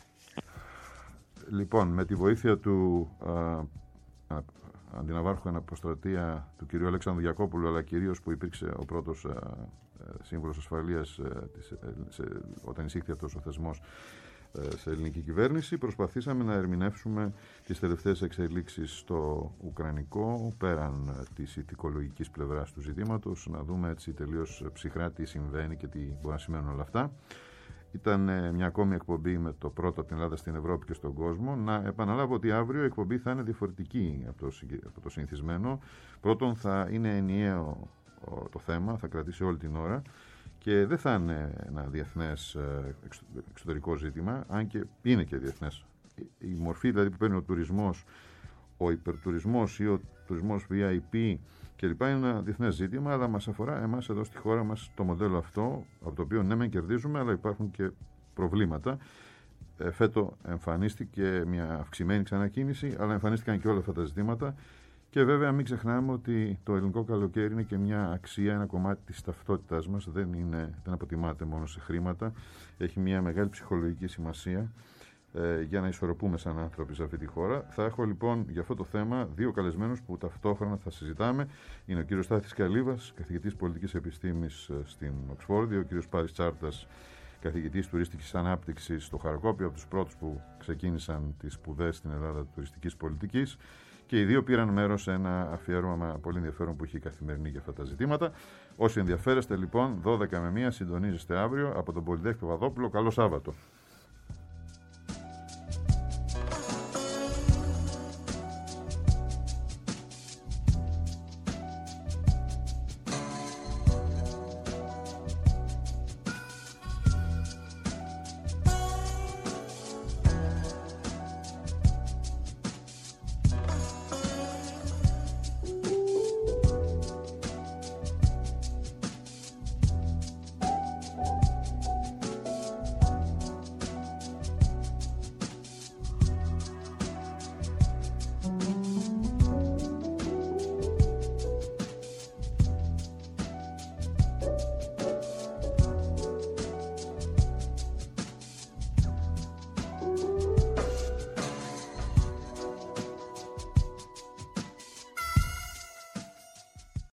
Λοιπόν, με τη βοήθεια του α, α, αντιναβάρχου αναποστρατεία του κυρίου Αλέξανδρου Γιακόπουλου, αλλά κυρίως που υπήρξε ο πρώτος α, α, σύμβουλος ασφαλείας α, της, α, σε, όταν εισήχθη αυτός ο θεσμός α, σε ελληνική κυβέρνηση, προσπαθήσαμε να ερμηνεύσουμε τις τελευταίες εξελίξεις στο Ουκρανικό, πέραν α, της ηθικολογικής πλευράς του ζητήματος, να δούμε έτσι τελείως ψυχρά τι συμβαίνει και τι μπορεί να σημαίνουν όλα αυτά. Ήταν ε, μια ακόμη εκπομπή με το πρώτο από την Ελλάδα στην Ευρώπη και στον κόσμο. Να επαναλάβω ότι αύριο η εκπομπή θα είναι διαφορετική από το, από το συνηθισμένο. Πρώτον, θα είναι ενιαίο ο, το θέμα, θα κρατήσει όλη την ώρα και δεν θα είναι ένα διεθνές ε, εξωτερικό ζήτημα, αν και είναι και διεθνές. Η, η μορφή δηλαδή που παίρνει ο τουρισμός, ο υπερτουρισμός ή ο τουρισμός βι άι πι κλπ. Είναι ένα διεθνές ζήτημα, αλλά μας αφορά εμάς εδώ στη χώρα μας το μοντέλο αυτό, από το οποίο ναι μεν κερδίζουμε, αλλά υπάρχουν και προβλήματα. Ε, φέτο εμφανίστηκε μια αυξημένη ξανακίνηση, αλλά εμφανίστηκαν και όλα αυτά τα ζητήματα. Και βέβαια μην ξεχνάμε ότι το ελληνικό καλοκαίρι είναι και μια αξία, ένα κομμάτι της ταυτότητάς μας, δεν, είναι, δεν αποτιμάται μόνο σε χρήματα, έχει μια μεγάλη ψυχολογική σημασία ε, για να ισορροπούμε σαν άνθρωποι σε αυτή τη χώρα. Θα έχω λοιπόν για αυτό το θέμα δύο καλεσμένους που ταυτόχρονα θα συζητάμε. Είναι ο κύριος Στάθης Καλύβας, καθηγητής πολιτικής επιστήμης στην Οξφόρδη, ο κύριος Πάρης Τσάρτας, καθηγητής τουρίστικης ανάπτυξης στο Χαρκόπιο, από τους πρώτους που ξεκίνησαν τις σπουδές στην Ελλάδα τουριστικής πολιτικής. Και οι δύο πήραν μέρος σε ένα αφιέρωμα πολύ ενδιαφέρον που έχει η Καθημερινή για αυτά τα ζητήματα. Όσοι ενδιαφέρεστε λοιπόν, δώδεκα με μία συντονίζεστε αύριο από τον Πολυτέχη Παπαδόπουλο. Καλό Σάββατο.